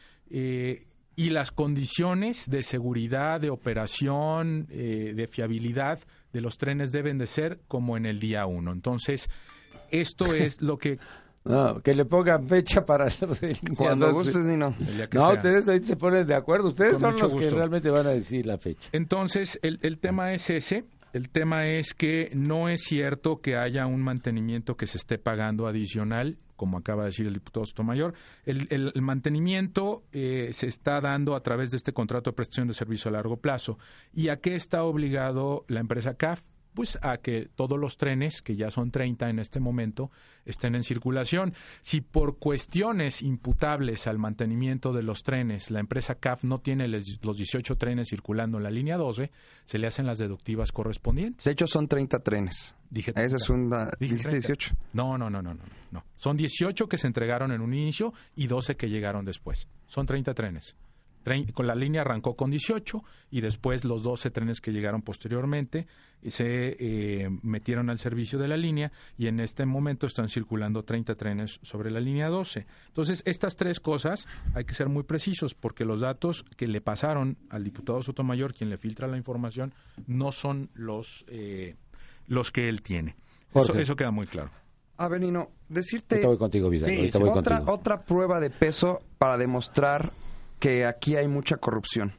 eh, y las condiciones de seguridad, de operación, eh, de fiabilidad de los trenes deben de ser como en el día uno. Entonces, esto es lo que... No, que le pongan fecha para los línea Cuando doce. gustes, Nino. el día que No, sea. ustedes ahí se ponen de acuerdo. Ustedes Con son mucho los que gusto. realmente van a decir la fecha. Entonces, el, el tema es ese. El tema es que no es cierto que haya un mantenimiento que se esté pagando adicional, como acaba de decir el diputado Sotomayor. El, el, el mantenimiento eh, se está dando a través de este contrato de prestación de servicio a largo plazo. ¿Y a qué está obligado la empresa C A F? Pues a que todos los trenes, que ya son treinta en este momento, estén en circulación. Si por cuestiones imputables al mantenimiento de los trenes la empresa C A F no tiene les, los dieciocho trenes circulando en la línea doce, se le hacen las deductivas correspondientes. De hecho, son treinta trenes. Dije Esa es una... Dije ¿Dijiste treinta. dieciocho? No, no, no, no, no, no. Son dieciocho que se entregaron en un inicio y doce que llegaron después. Son treinta trenes. Con la línea arrancó con dieciocho y después los doce trenes que llegaron posteriormente se eh, metieron al servicio de la línea y en este momento están circulando treinta trenes sobre la línea doce. Entonces, estas tres cosas hay que ser muy precisos porque los datos que le pasaron al diputado Sotomayor, quien le filtra la información, no son los, eh, los que él tiene. Eso, eso queda muy claro. A ver, Nino, decirte... Ahorita voy contigo, Vidal. Sí, Ahorita voy otra, contigo. otra prueba de peso para demostrar que aquí hay mucha corrupción.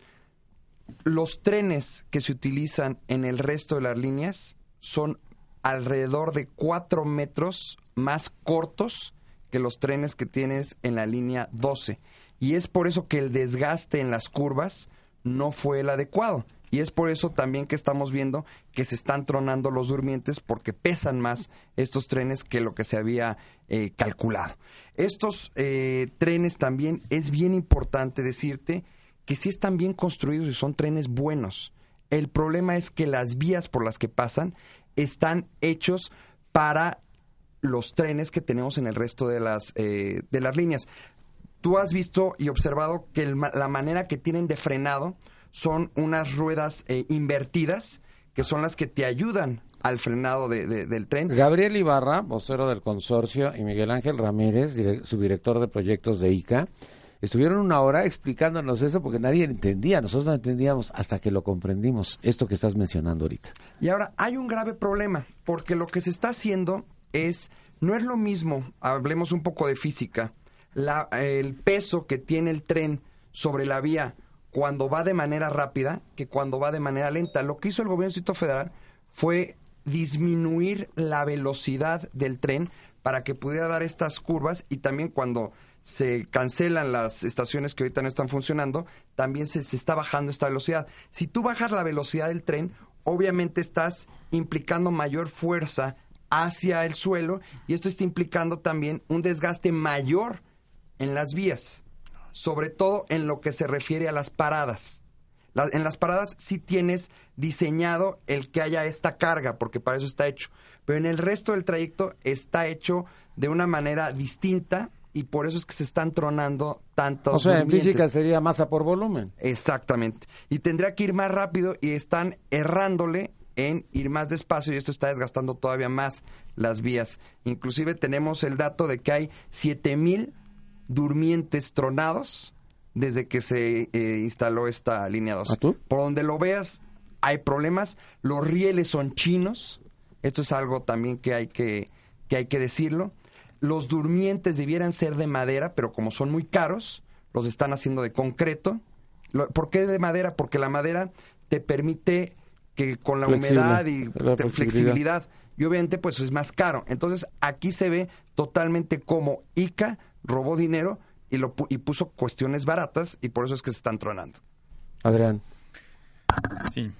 Los trenes que se utilizan en el resto de las líneas son alrededor de cuatro metros más cortos que los trenes que tienes en la línea doce. Y es por eso que el desgaste en las curvas no fue el adecuado. Y es por eso también que estamos viendo que se están tronando los durmientes porque pesan más estos trenes que lo que se había eh, calculado. Estos eh, trenes también es bien importante decirte que sí están bien construidos y son trenes buenos. El problema es que las vías por las que pasan están hechos para los trenes que tenemos en el resto de las, eh, de las líneas. Tú has visto y observado que el, la manera que tienen de frenado son unas ruedas eh, invertidas, que son las que te ayudan al frenado de, de, del tren. Gabriel Ibarra, vocero del consorcio, y Miguel Ángel Ramírez, dire- subdirector de proyectos de I C A, estuvieron una hora explicándonos eso porque nadie entendía, nosotros no entendíamos hasta que lo comprendimos, esto que estás mencionando ahorita. Y ahora, hay un grave problema, porque lo que se está haciendo es, no es lo mismo, hablemos un poco de física, la, el peso que tiene el tren sobre la vía cuando va de manera rápida que cuando va de manera lenta. Lo que hizo el gobierno del Distrito Federal fue disminuir la velocidad del tren para que pudiera dar estas curvas y también cuando se cancelan las estaciones que ahorita no están funcionando, también se, se está bajando esta velocidad. Si tú bajas la velocidad del tren, obviamente estás implicando mayor fuerza hacia el suelo y esto está implicando también un desgaste mayor en las vías, sobre todo en lo que se refiere a las paradas. La, en las paradas sí tienes diseñado el que haya esta carga, porque para eso está hecho. Pero en el resto del trayecto está hecho de una manera distinta y por eso es que se están tronando tantos O sea, en durmientes. física sería masa por volumen. Exactamente. Y tendría que ir más rápido y están errándole en ir más despacio y esto está desgastando todavía más las vías. Inclusive tenemos el dato de que hay siete mil durmientes tronados desde que se eh, instaló esta línea dos. ¿Ah, tú? Por donde lo veas, hay problemas. Los rieles son chinos. Esto es algo también que hay que, que hay que decirlo. Los durmientes debieran ser de madera, pero como son muy caros, los están haciendo de concreto. Lo- ¿Por qué de madera? Porque la madera te permite que con la Flexible, humedad y la te- flexibilidad. flexibilidad, y obviamente pues es más caro. Entonces aquí se ve totalmente como I C A robó dinero y lo pu- y puso cuestiones baratas y por eso es que se están tronando. Adrián. Sí.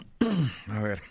A ver.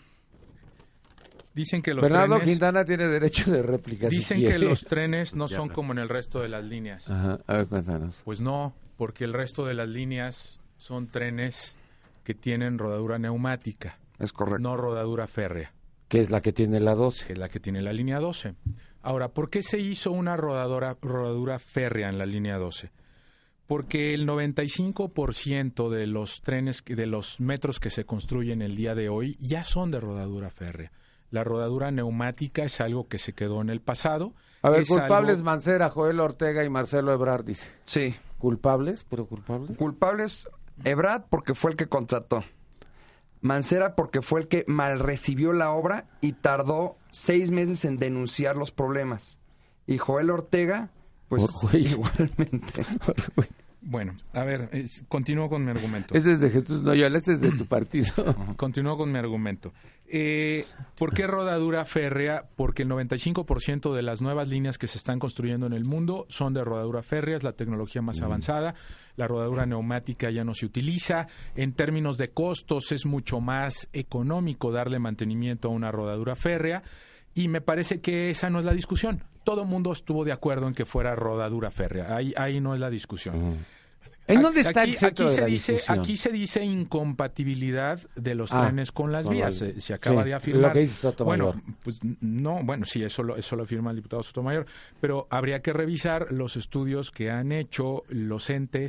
Dicen que los Bernardo trenes... Quintana tiene derecho de réplica. si Dicen que quiere. los trenes no Ya, son claro. como en el resto de las líneas. Ajá, a ver, cuéntanos. Pues no, porque el resto de las líneas son trenes que tienen rodadura neumática, Es correcto. no rodadura férrea, Que es la que tiene la que doce. es la que tiene la línea doce. Ahora, ¿por qué se hizo una rodadura, rodadura férrea en la línea doce? Porque el noventa y cinco por ciento de los trenes, que- de los metros que se construyen el día de hoy ya son de rodadura férrea. La rodadura neumática es algo que se quedó en el pasado. A ver, Es culpables algo- Mancera, Joel Ortega y Marcelo Ebrard, dice. Sí. ¿Culpables? ¿Pero culpables? Culpables, Ebrard porque fue el que contrató. Mancera porque fue el que mal recibió la obra y tardó seis meses en denunciar los problemas. Y Joel Ortega, pues Por güey. igualmente. Bueno, a ver, es- continúo con mi argumento. Este es de Jesús Noyola, este es de tu partido. Continúo con mi argumento. Eh, ¿Por qué rodadura férrea? Porque el noventa y cinco por ciento de las nuevas líneas que se están construyendo en el mundo son de rodadura férrea, es la tecnología más avanzada. La rodadura neumática ya no se utiliza. En términos de costos es mucho más económico darle mantenimiento a una rodadura férrea. Y me parece que esa no es la discusión. Todo el mundo estuvo de acuerdo en que fuera rodadura férrea. Ahí, ahí no es la discusión. ¿En dónde está Aquí- el centro aquí de se la dice, discusión? Aquí se dice incompatibilidad de los Ah, trenes con las con vías. la- Se, se acaba sí, de afirmar. lo que dice Sotomayor. Bueno, pues no, bueno, sí, eso lo, eso lo afirma el diputado Sotomayor. Pero habría que revisar los estudios que han hecho los entes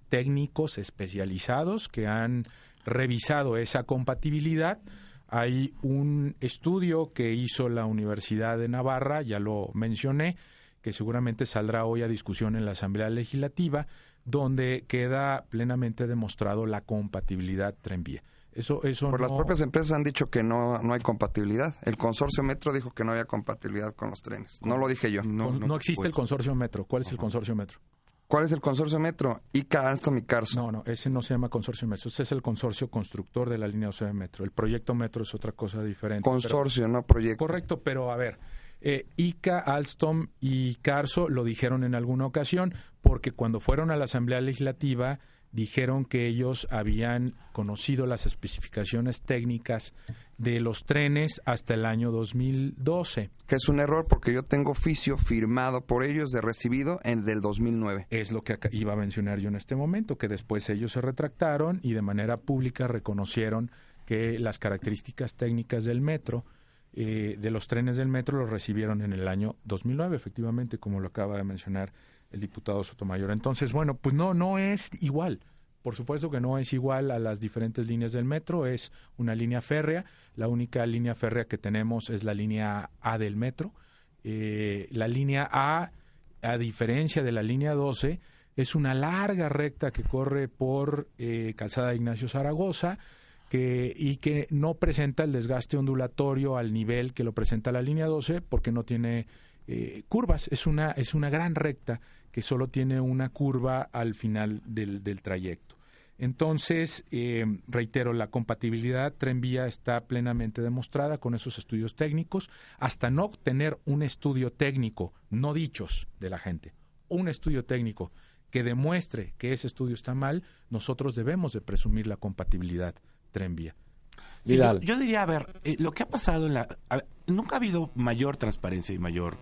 técnicos especializados que han revisado esa compatibilidad. Hay un estudio que hizo la Universidad de Navarra, ya lo mencioné, que seguramente saldrá hoy a discusión en la Asamblea Legislativa, donde queda plenamente demostrado la compatibilidad tren-vía. Eso, eso Por no... las propias empresas han dicho que no, no hay compatibilidad. El consorcio Metro dijo que no había compatibilidad con los trenes. No lo dije yo. No, no, no existe pues. el consorcio Metro. ¿Cuál es uh-huh. el consorcio Metro? ¿Cuál es el consorcio Metro? I C A, Alstom y Carso. No, no, ese no se llama consorcio Metro. Ese es el consorcio constructor de la línea doce de Metro. El proyecto Metro es otra cosa diferente. Consorcio, pero, no proyecto. Correcto, pero a ver, eh, I C A, Alstom y Carso lo dijeron en alguna ocasión porque cuando fueron a la Asamblea Legislativa dijeron que ellos habían conocido las especificaciones técnicas de los trenes hasta el año dos mil doce. Que es un error porque yo tengo oficio firmado por ellos de recibido en del dos mil nueve. Es lo que acá iba a mencionar yo en este momento, que después ellos se retractaron y de manera pública reconocieron que las características técnicas del metro, eh, de los trenes del metro, los recibieron en el año dos mil nueve, efectivamente, como lo acaba de mencionar el diputado Sotomayor. Entonces, bueno, pues no, no es igual. Por supuesto que no es igual a las diferentes líneas del metro, es una línea férrea. La única línea férrea que tenemos es la línea A del metro. Eh, la línea A, a diferencia de la línea doce, es una larga recta que corre por eh, Calzada Ignacio Zaragoza que, y que no presenta el desgaste ondulatorio al nivel que lo presenta la línea doce porque no tiene eh, curvas. Es una, es una gran recta que solo tiene una curva al final del, del trayecto. Entonces, eh, reitero, la compatibilidad tren-vía está plenamente demostrada con esos estudios técnicos. Hasta no tener un estudio técnico, no dichos de la gente, un estudio técnico que demuestre que ese estudio está mal, nosotros debemos de presumir la compatibilidad tren-vía. Sí, yo, yo diría, a ver, eh, lo que ha pasado en la... A, nunca ha habido mayor transparencia y mayor...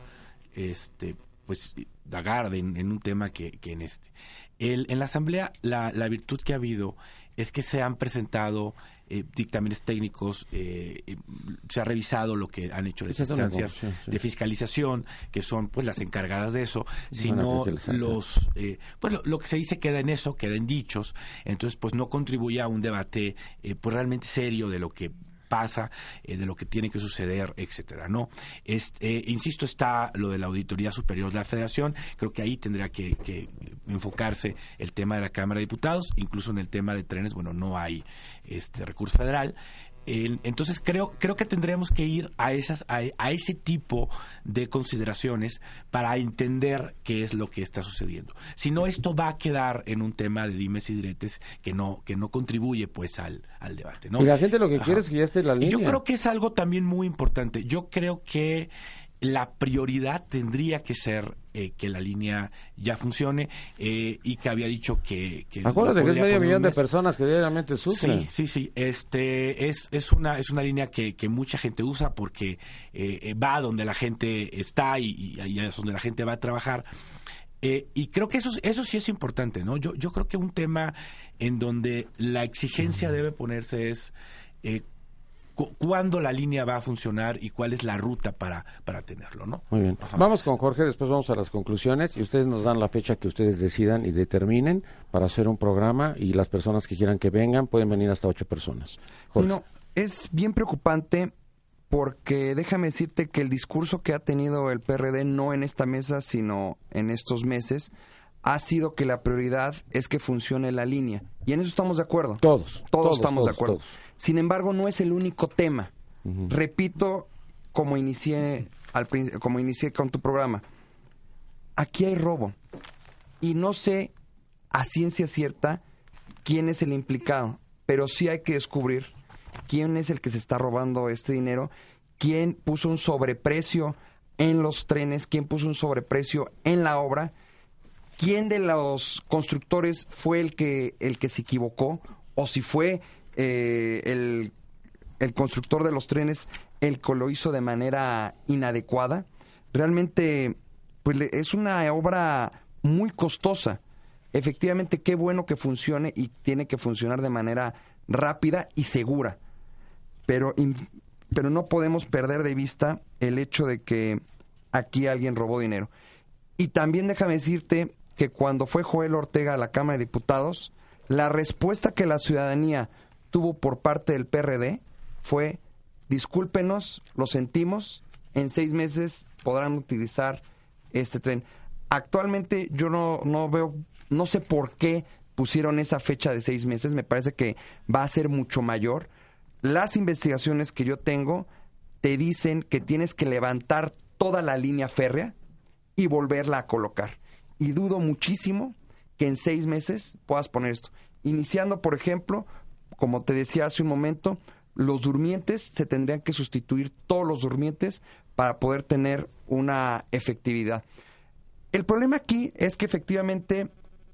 este pues dagar en, en un tema que, que en este. El, en la Asamblea, la, la virtud que ha habido es que se han presentado eh, dictámenes técnicos, eh, eh, se ha revisado lo que han hecho las instancias sí. de fiscalización, que son pues las encargadas de eso, sino los eh, pues lo, lo que se dice queda en eso, queda en dichos, entonces pues no contribuye a un debate eh, pues realmente serio de lo que pasa, eh, de lo que tiene que suceder, etcétera, ¿no? Este, eh, insisto, está lo de la Auditoría Superior de la Federación, creo que ahí tendría que, que enfocarse el tema de la Cámara de Diputados, incluso en el tema de trenes, bueno, no hay este recurso federal. Eh, entonces creo creo que tendremos que ir a esas a, a ese tipo de consideraciones para entender qué es lo que está sucediendo. Si no, esto va a quedar en un tema de dimes y diretes que no que no contribuye pues al al debate, ¿no? Y la gente lo que Ajá. quiere es que ya esté en la línea. Yo creo que es algo también muy importante. Yo creo que la prioridad tendría que ser eh, que la línea ya funcione eh, y que había dicho que... que Acuérdate que es medio millón de personas que diariamente sufren. Sí, sí, sí. Este, es, es, una, es una línea que, que mucha gente usa porque eh, va donde la gente está y, y ahí es donde la gente va a trabajar. Eh, y creo que eso, eso sí es importante, ¿no? Yo, yo creo que un tema en donde la exigencia debe ponerse es... Eh, cuándo la línea va a funcionar y cuál es la ruta para, para tenerlo, ¿no? Muy bien. Ajá. Vamos con Jorge, después vamos a las conclusiones y ustedes nos dan la fecha que ustedes decidan y determinen para hacer un programa y las personas que quieran que vengan pueden venir hasta ocho personas. Jorge. No, es bien preocupante porque déjame decirte que el discurso que ha tenido el P R D, no en esta mesa, sino en estos meses, ha sido que la prioridad es que funcione la línea. Y en eso estamos de acuerdo. Todos. Todos, todos estamos todos, de acuerdo. Todos. Sin embargo, no es el único tema. Uh-huh. Repito, como inicié, al, como inicié con tu programa, aquí hay robo. Y no sé a ciencia cierta quién es el implicado, pero sí hay que descubrir quién es el que se está robando este dinero, quién puso un sobreprecio en los trenes, quién puso un sobreprecio en la obra, quién de los constructores fue el que, el que se equivocó, o si fue eh, el, el constructor de los trenes el que lo hizo de manera inadecuada. Realmente pues es una obra muy costosa. Efectivamente, qué bueno que funcione y tiene que funcionar de manera rápida y segura. Pero, pero no podemos perder de vista el hecho de que aquí alguien robó dinero. Y también déjame decirte que cuando fue Joel Ortega a la Cámara de Diputados, la respuesta que la ciudadanía tuvo por parte del P R D fue: discúlpenos, lo sentimos, en seis meses podrán utilizar este tren. Actualmente yo no, no veo, no sé por qué pusieron esa fecha de seis meses, me parece que va a ser mucho mayor. Las investigaciones que yo tengo te dicen que tienes que levantar toda la línea férrea y volverla a colocar. Y dudo muchísimo que en seis meses puedas poner esto. Iniciando, por ejemplo, como te decía hace un momento, los durmientes, se tendrían que sustituir todos los durmientes para poder tener una efectividad. El problema aquí es que efectivamente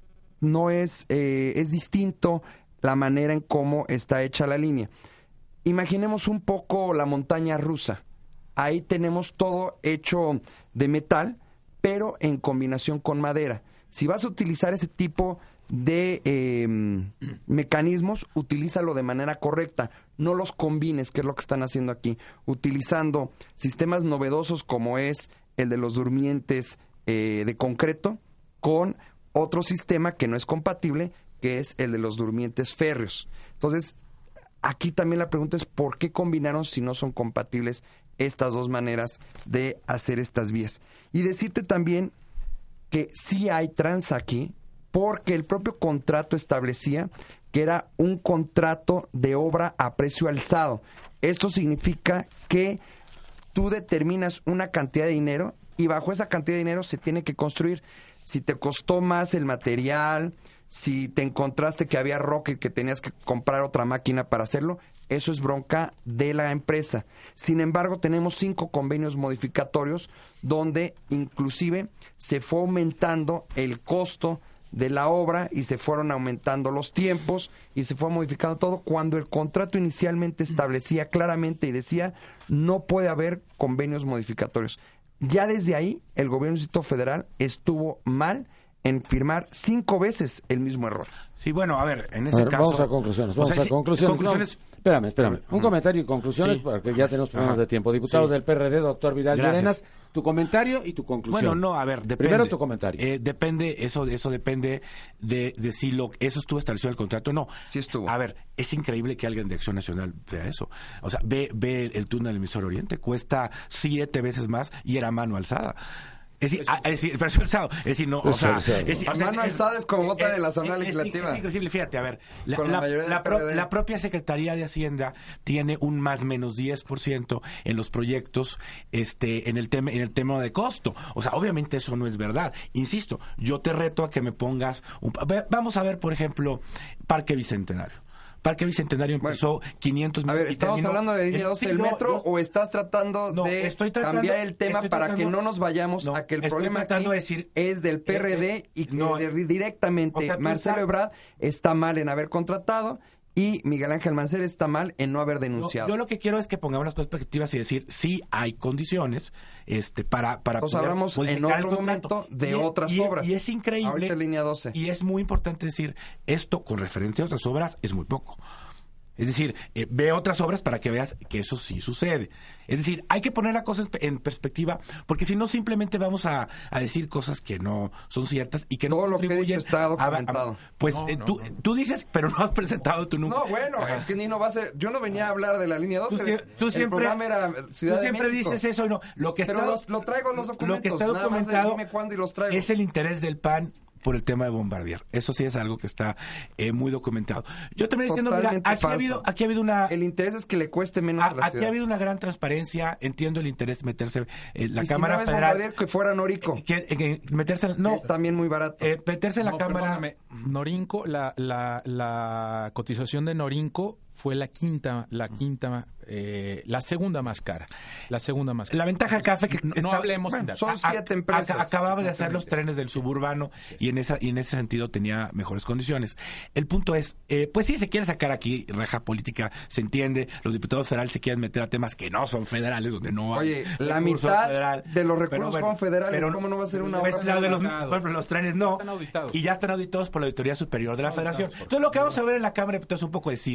no es, eh, es distinto la manera en cómo está hecha la línea. Imaginemos un poco la montaña rusa. Ahí tenemos todo hecho de metal, pero en combinación con madera. Si vas a utilizar ese tipo de eh, mecanismos, utilízalo de manera correcta. No los combines, que es lo que están haciendo aquí. Utilizando sistemas novedosos como es el de los durmientes eh, de concreto, con otro sistema que no es compatible, que es el de los durmientes férreos. Entonces, aquí también la pregunta es ¿por qué combinaron si no son compatibles estas dos maneras de hacer estas vías? Y decirte también que sí hay tranza aquí, porque el propio contrato establecía que era un contrato de obra a precio alzado. Esto significa que tú determinas una cantidad de dinero y bajo esa cantidad de dinero se tiene que construir. Si te costó más el material, si te encontraste que había roca y que tenías que comprar otra máquina para hacerlo, eso es bronca de la empresa. Sin embargo, tenemos cinco convenios modificatorios donde inclusive se fue aumentando el costo de la obra y se fueron aumentando los tiempos y se fue modificando todo, cuando el contrato inicialmente establecía claramente y decía no puede haber convenios modificatorios. Ya desde ahí el gobierno del Distrito Federal estuvo mal en firmar cinco veces el mismo error. Sí, bueno, a ver, en ese a ver, caso... Vamos a conclusiones, vamos o sea, a conclusiones. conclusiones... No, espérame, espérame. Un comentario y conclusiones, Sí. porque ya tenemos problemas Ajá. de tiempo. Diputado Sí. del P R D, doctor Vidal Gracias. Llerenas, tu comentario y tu conclusión. Bueno, no, a ver, depende. Primero tu comentario. Eh, depende, eso eso depende de, de si lo, eso estuvo establecido en el contrato o no. Sí estuvo. A ver, es increíble que alguien de Acción Nacional vea eso. O sea, ve, ve el túnel del emisor Oriente, cuesta siete veces más y era a mano alzada. Es decir, a, es decir, precio alzado. Es decir, no, o Precio sea, alzado. es decir, A o sea, mano es- alzada es como es- vota de la es- Asamblea es- Legislativa. Es increíble, fíjate, a ver, la, Con la la- mayoría del la pro- P R D. la propia Secretaría de Hacienda tiene un más menos diez por ciento en los proyectos este en el tema en el tema de costo. O sea, obviamente eso no es verdad. Insisto, yo te reto a que me pongas un, a ver, vamos a ver, por ejemplo, Parque Bicentenario. Parque Bicentenario empezó quinientos A ver, mil y ¿estamos terminó- hablando de línea Eh, doce sí, del no, metro yo- o estás tratando No, de estoy tratando- cambiar el tema estoy para que tratando- no nos vayamos No, a que el estoy problema tratando aquí de decir- es del P R D eh, y que no, de- directamente o sea, tú Marcelo estás- Ebrard está mal en haber contratado y Miguel Ángel Mancera está mal en no haber No, denunciado. yo lo que quiero es que pongamos las cosas perspectivas y decir sí hay condiciones este para para Entonces poder hablamos en modificar el otro contrato. momento de Y- otras y- obras. y es increíble Ahorita línea doce. y es muy importante decir esto con referencia a otras obras es muy poco. Es decir, eh, ve otras obras para que veas que eso sí sucede. Es decir, hay que poner la cosa en, en perspectiva, porque si no simplemente vamos a, a decir cosas que no son ciertas y que no Todo lo que he contribuyen dicho está a- a- documentado. pues No, eh, no, tú, no. tú dices, pero no has presentado tu número. No, bueno, es que Nino va a ser... Yo no venía a hablar de la línea doce. Tú, sie- tú el siempre, programa era Ciudad tú de siempre México. dices eso y no. Lo que Pero está, los- lo traigo en los documentos. Lo que está Nada más documentado dime cuándo y los traigo. es el interés del P A N por el tema de Bombardier. Eso sí es algo que está eh, muy documentado. Yo también diciendo, mira, Totalmente aquí ha falso. habido, aquí ha habido una, El interés es que le cueste menos a, a- la aquí ciudad. ha habido una gran transparencia. Entiendo el interés de meterse en la Y Cámara si no es Federal. Bombardier, que fuera Norico. eh, que- que meterse, en- no, Es también muy barato. eh, meterse en la No, Cámara. perdóname. Norinco, la, la, la cotización de Norinco fue la quinta, la quinta, eh, la segunda más cara. La segunda más cara. La ventaja acá fue que No, no está- hablemos Bueno, sin son datos. A- siete a- empresas. aca- Acababa de hacer los trenes del suburbano y en esa y en ese sentido tenía mejores condiciones. El punto es, eh, pues sí, se quiere sacar aquí reja política, se entiende. Los diputados federales se quieren meter a temas que no son federales, donde no hay Oye, la recurso mitad federal. de los Pero recursos son federales, ¿cómo no va a ser una pues, obra la de los, federal? por ejemplo, los trenes no. Están auditados. Y ya están auditados por la Auditoría Superior de la Auditados Federación. por- Entonces lo que vamos a ver en la Cámara de Diputados es un poco de circo.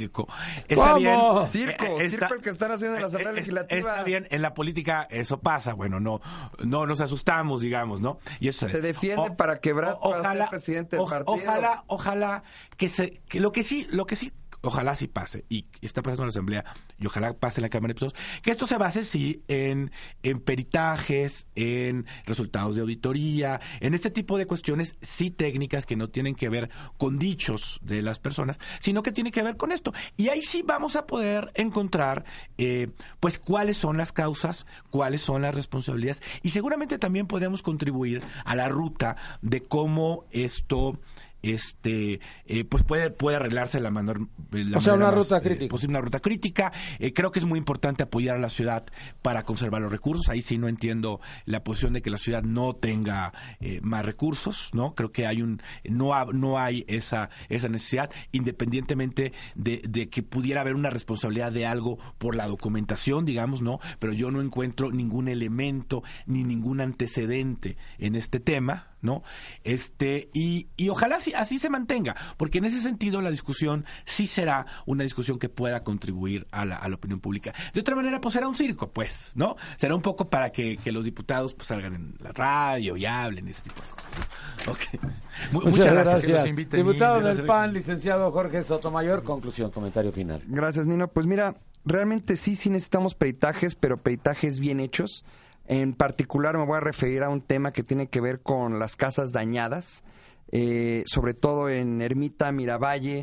está ¿Cómo? bien. Circo, eh, está- circo el que están haciendo en la Asamblea eh, Legislativa. Está bien, en la política eso pasa, bueno, no no nos asustamos, digamos, ¿no? Y eso Se defiende para que Brad pueda ser presidente del o- partido. Ojalá, ojalá que se que lo que sí, lo que sí ojalá sí pase, y está pasando en la Asamblea, y ojalá pase en la Cámara de Diputados, que esto se base sí en, en peritajes, en resultados de auditoría, en este tipo de cuestiones sí técnicas que no tienen que ver con dichos de las personas, sino que tiene que ver con esto. Y ahí sí vamos a poder encontrar eh, pues cuáles son las causas, cuáles son las responsabilidades, y seguramente también podemos contribuir a la ruta de cómo esto este eh, pues puede puede arreglarse de la menor la O sea, manera una más, ruta eh, crítica. posible, una ruta crítica. Eh, creo que es muy importante apoyar a la ciudad para conservar los recursos. Ahí sí no entiendo la posición de que la ciudad no tenga eh, más recursos, ¿no? Creo que hay un no ha, no hay esa esa necesidad, independientemente de, de que pudiera haber una responsabilidad de algo por la documentación, digamos, ¿no? Pero yo no encuentro ningún elemento ni ningún antecedente en este tema, ¿no? Este, y, y ojalá así, así se mantenga, porque en ese sentido la discusión sí será una discusión que pueda contribuir a la, a la opinión pública. De otra manera, pues será un circo, pues, ¿no? Será un poco para que, que los diputados pues salgan en la radio y hablen y ese tipo de cosas, ¿no? Okay. Mu- Muchas, muchas gracias. gracias. Que nos inviten, Diputado Nino. del P A N, licenciado Jorge Sotomayor, conclusión, comentario final. Gracias, Nino. Pues mira, realmente sí, sí necesitamos peritajes, pero peritajes bien hechos. En particular me voy a referir a un tema que tiene que ver con las casas dañadas, eh, sobre todo en Ermita, Miravalle,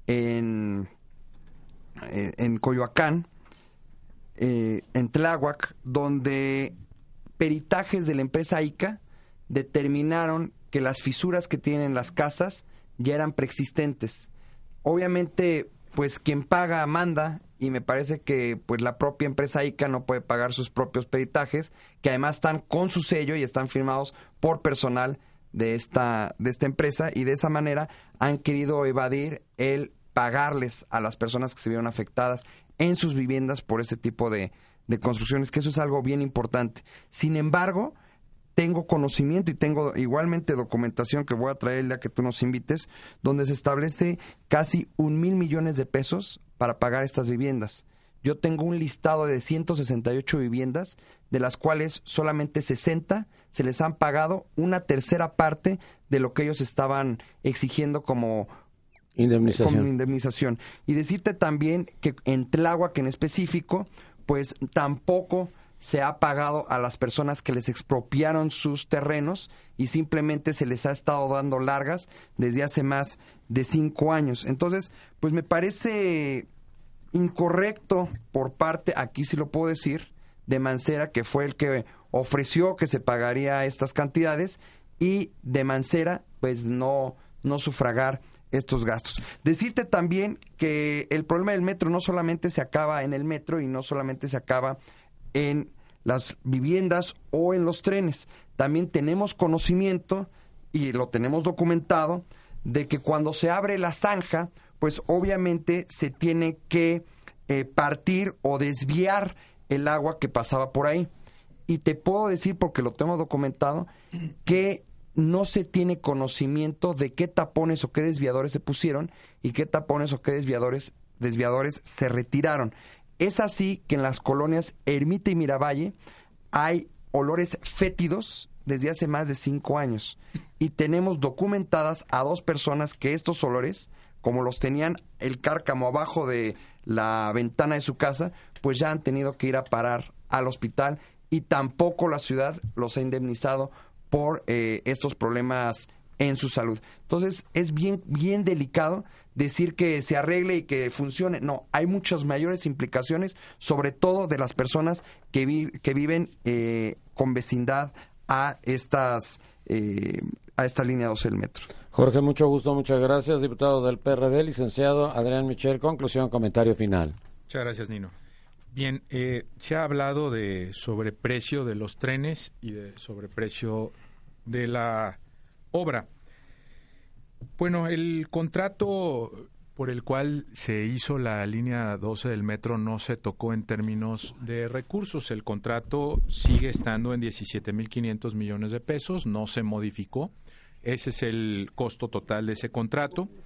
en, en, en Coyoacán, eh, en Tláhuac, donde peritajes de la empresa I C A determinaron que las fisuras que tienen las casas ya eran preexistentes. Obviamente, pues quien paga manda, y me parece que pues la propia empresa I C A no puede pagar sus propios peritajes, que además están con su sello y están firmados por personal de esta de esta empresa, y de esa manera han querido evadir el pagarles a las personas que se vieron afectadas en sus viviendas por ese tipo de, de construcciones, que eso es algo bien importante. Sin embargo, tengo conocimiento y tengo igualmente documentación que voy a traer el día que tú nos invites, donde se establece casi un mil millones de pesos para pagar estas viviendas. Yo tengo un listado de ciento sesenta y ocho viviendas, de las cuales solamente sesenta se les han pagado una tercera parte de lo que ellos estaban exigiendo como Indemnización. como indemnización. Y decirte también que en Tláhuac en específico, pues tampoco se ha pagado a las personas que les expropiaron sus terrenos y simplemente se les ha estado dando largas desde hace más de cinco años. Entonces, pues me parece incorrecto por parte, aquí sí lo puedo decir, de Mancera, que fue el que ofreció que se pagaría estas cantidades, y de Mancera, pues no, no sufragar estos gastos. Decirte también que el problema del metro no solamente se acaba en el metro y no solamente se acaba en las viviendas o en los trenes. También tenemos conocimiento, y lo tenemos documentado, de que cuando se abre la zanja, pues obviamente se tiene que eh, partir o desviar el agua que pasaba por ahí. Y te puedo decir, porque lo tengo documentado, que no se tiene conocimiento de qué tapones o qué desviadores se pusieron y qué tapones o qué desviadores, desviadores se retiraron. Es así que en las colonias Ermita y Miravalle hay olores fétidos desde hace más de cinco años. Y tenemos documentadas a dos personas que estos olores, como los tenían el cárcamo abajo de la ventana de su casa, pues ya han tenido que ir a parar al hospital, y tampoco la ciudad los ha indemnizado por eh, estos problemas en su salud. Entonces es bien, bien delicado decir que se arregle y que funcione. No, hay muchas mayores implicaciones, sobre todo de las personas que, vi, que viven eh, con vecindad a estas eh, a esta línea doce del metro. Jorge, mucho gusto, muchas gracias. Diputado del P R D, licenciado Adrián Michel, conclusión, comentario final. Muchas gracias, Nino. Bien, eh, se ha hablado de sobreprecio de los trenes y de sobreprecio de la obra. Bueno, el contrato por el cual se hizo la línea doce del metro no se tocó en términos de recursos. El contrato sigue estando en diecisiete mil quinientos millones de pesos, no se modificó. Ese es el costo total de ese contrato.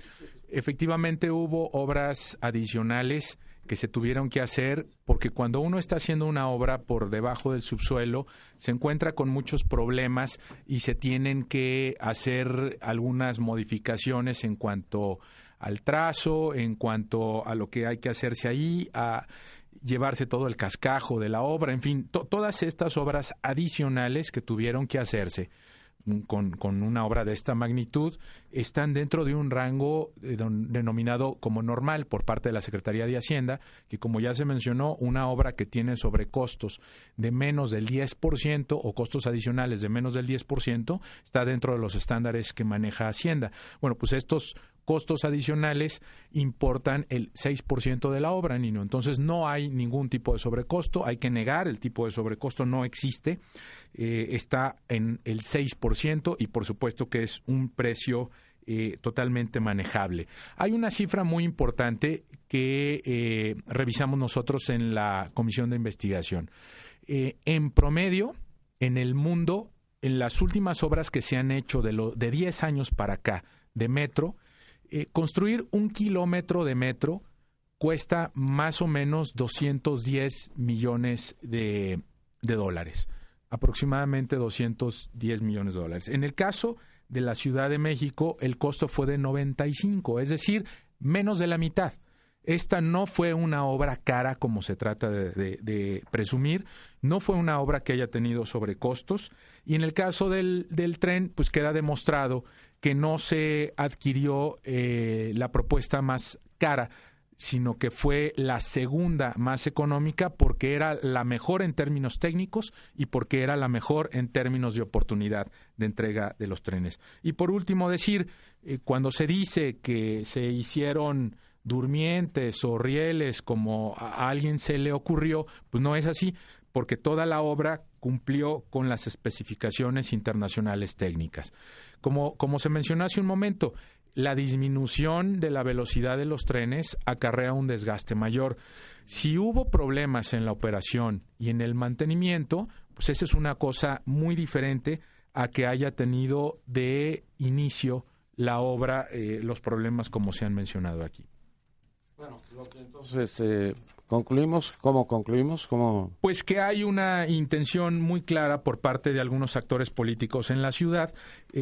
efectivamente hubo obras adicionales que se tuvieron que hacer, porque cuando uno está haciendo una obra por debajo del subsuelo, se encuentra con muchos problemas y se tienen que hacer algunas modificaciones en cuanto al trazo, en cuanto a lo que hay que hacerse ahí, a llevarse todo el cascajo de la obra, en fin, to- todas estas obras adicionales que tuvieron que hacerse Con, con una obra de esta magnitud, están dentro de un rango eh, don, denominado como normal por parte de la Secretaría de Hacienda, que como ya se mencionó, una obra que tiene sobrecostos de menos del diez por ciento o costos adicionales de menos del diez por ciento está dentro de los estándares que maneja Hacienda. Bueno, pues estos costos adicionales importan el seis por ciento de la obra, Nino. Entonces no hay ningún tipo de sobrecosto, hay que negar el tipo de sobrecosto, no existe, eh, está en el seis por ciento y por supuesto que es un precio eh, totalmente manejable. Hay una cifra muy importante que eh, revisamos nosotros en la Comisión de Investigación. Eh, en promedio, en el mundo, en las últimas obras que se han hecho de, lo, de diez años para acá de metro, Eh, construir un kilómetro de metro cuesta más o menos doscientos diez millones de, de dólares, aproximadamente doscientos diez millones de dólares. En el caso de la Ciudad de México, el costo fue de noventa y cinco, es decir, menos de la mitad. Esta no fue una obra cara como se trata de, de, de presumir, no fue una obra que haya tenido sobrecostos, y en el caso del, del tren, pues queda demostrado que no se adquirió eh, la propuesta más cara, sino que fue la segunda más económica porque era la mejor en términos técnicos y porque era la mejor en términos de oportunidad de entrega de los trenes. Y por último decir, eh, cuando se dice que se hicieron durmientes o rieles como a alguien se le ocurrió, pues no es así, porque toda la obra cumplió con las especificaciones internacionales técnicas. Como, como se mencionó hace un momento, la disminución de la velocidad de los trenes acarrea un desgaste mayor. Si hubo problemas en la operación y en el mantenimiento, pues esa es una cosa muy diferente a que haya tenido de inicio la obra eh, los problemas como se han mencionado aquí. Bueno, lo que entonces eh, concluimos, ¿cómo concluimos? ¿Cómo? Pues que hay una intención muy clara por parte de algunos actores políticos en la ciudad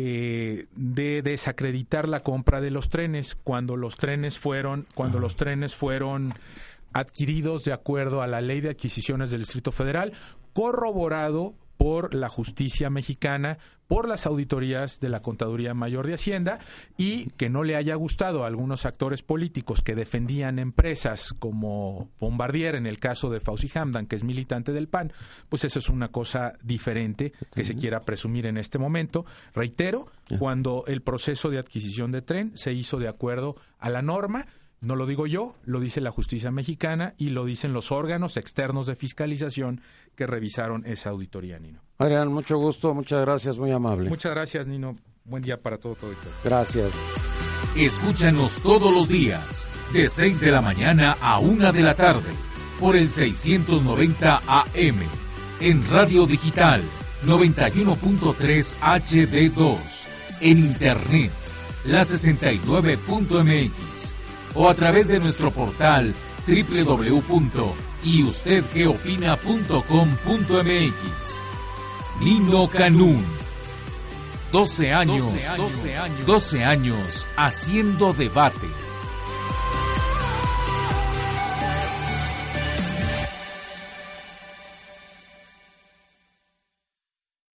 eh, de desacreditar la compra de los trenes cuando los trenes fueron, cuando los trenes fueron adquiridos de acuerdo a la Ley de Adquisiciones del Distrito Federal, corroborado por la justicia mexicana, por las auditorías de la Contaduría Mayor de Hacienda, y que no le haya gustado a algunos actores políticos que defendían empresas como Bombardier, en el caso de Fauzi Hamdan, que es militante del P A N, pues eso es una cosa diferente que se quiera presumir en este momento. Reitero, cuando el proceso de adquisición de tren se hizo de acuerdo a la norma, no lo digo yo, lo dice la justicia mexicana y lo dicen los órganos externos de fiscalización que revisaron esa auditoría, Nino. Adrián, mucho gusto, muchas gracias, muy amable. Muchas gracias, Nino. Buen día para todo, todo y todo. Gracias. Escúchanos todos los días, de seis de la mañana a una de la tarde, por el seiscientos noventa A M, en Radio Digital noventa y uno punto tres H D dos, en Internet, la sesenta y nueve punto m x, o a través de nuestro portal doble u doble u doble u punto y usted qué opina punto com punto m x. Nino Canún. doce años, doce años, doce años haciendo debate.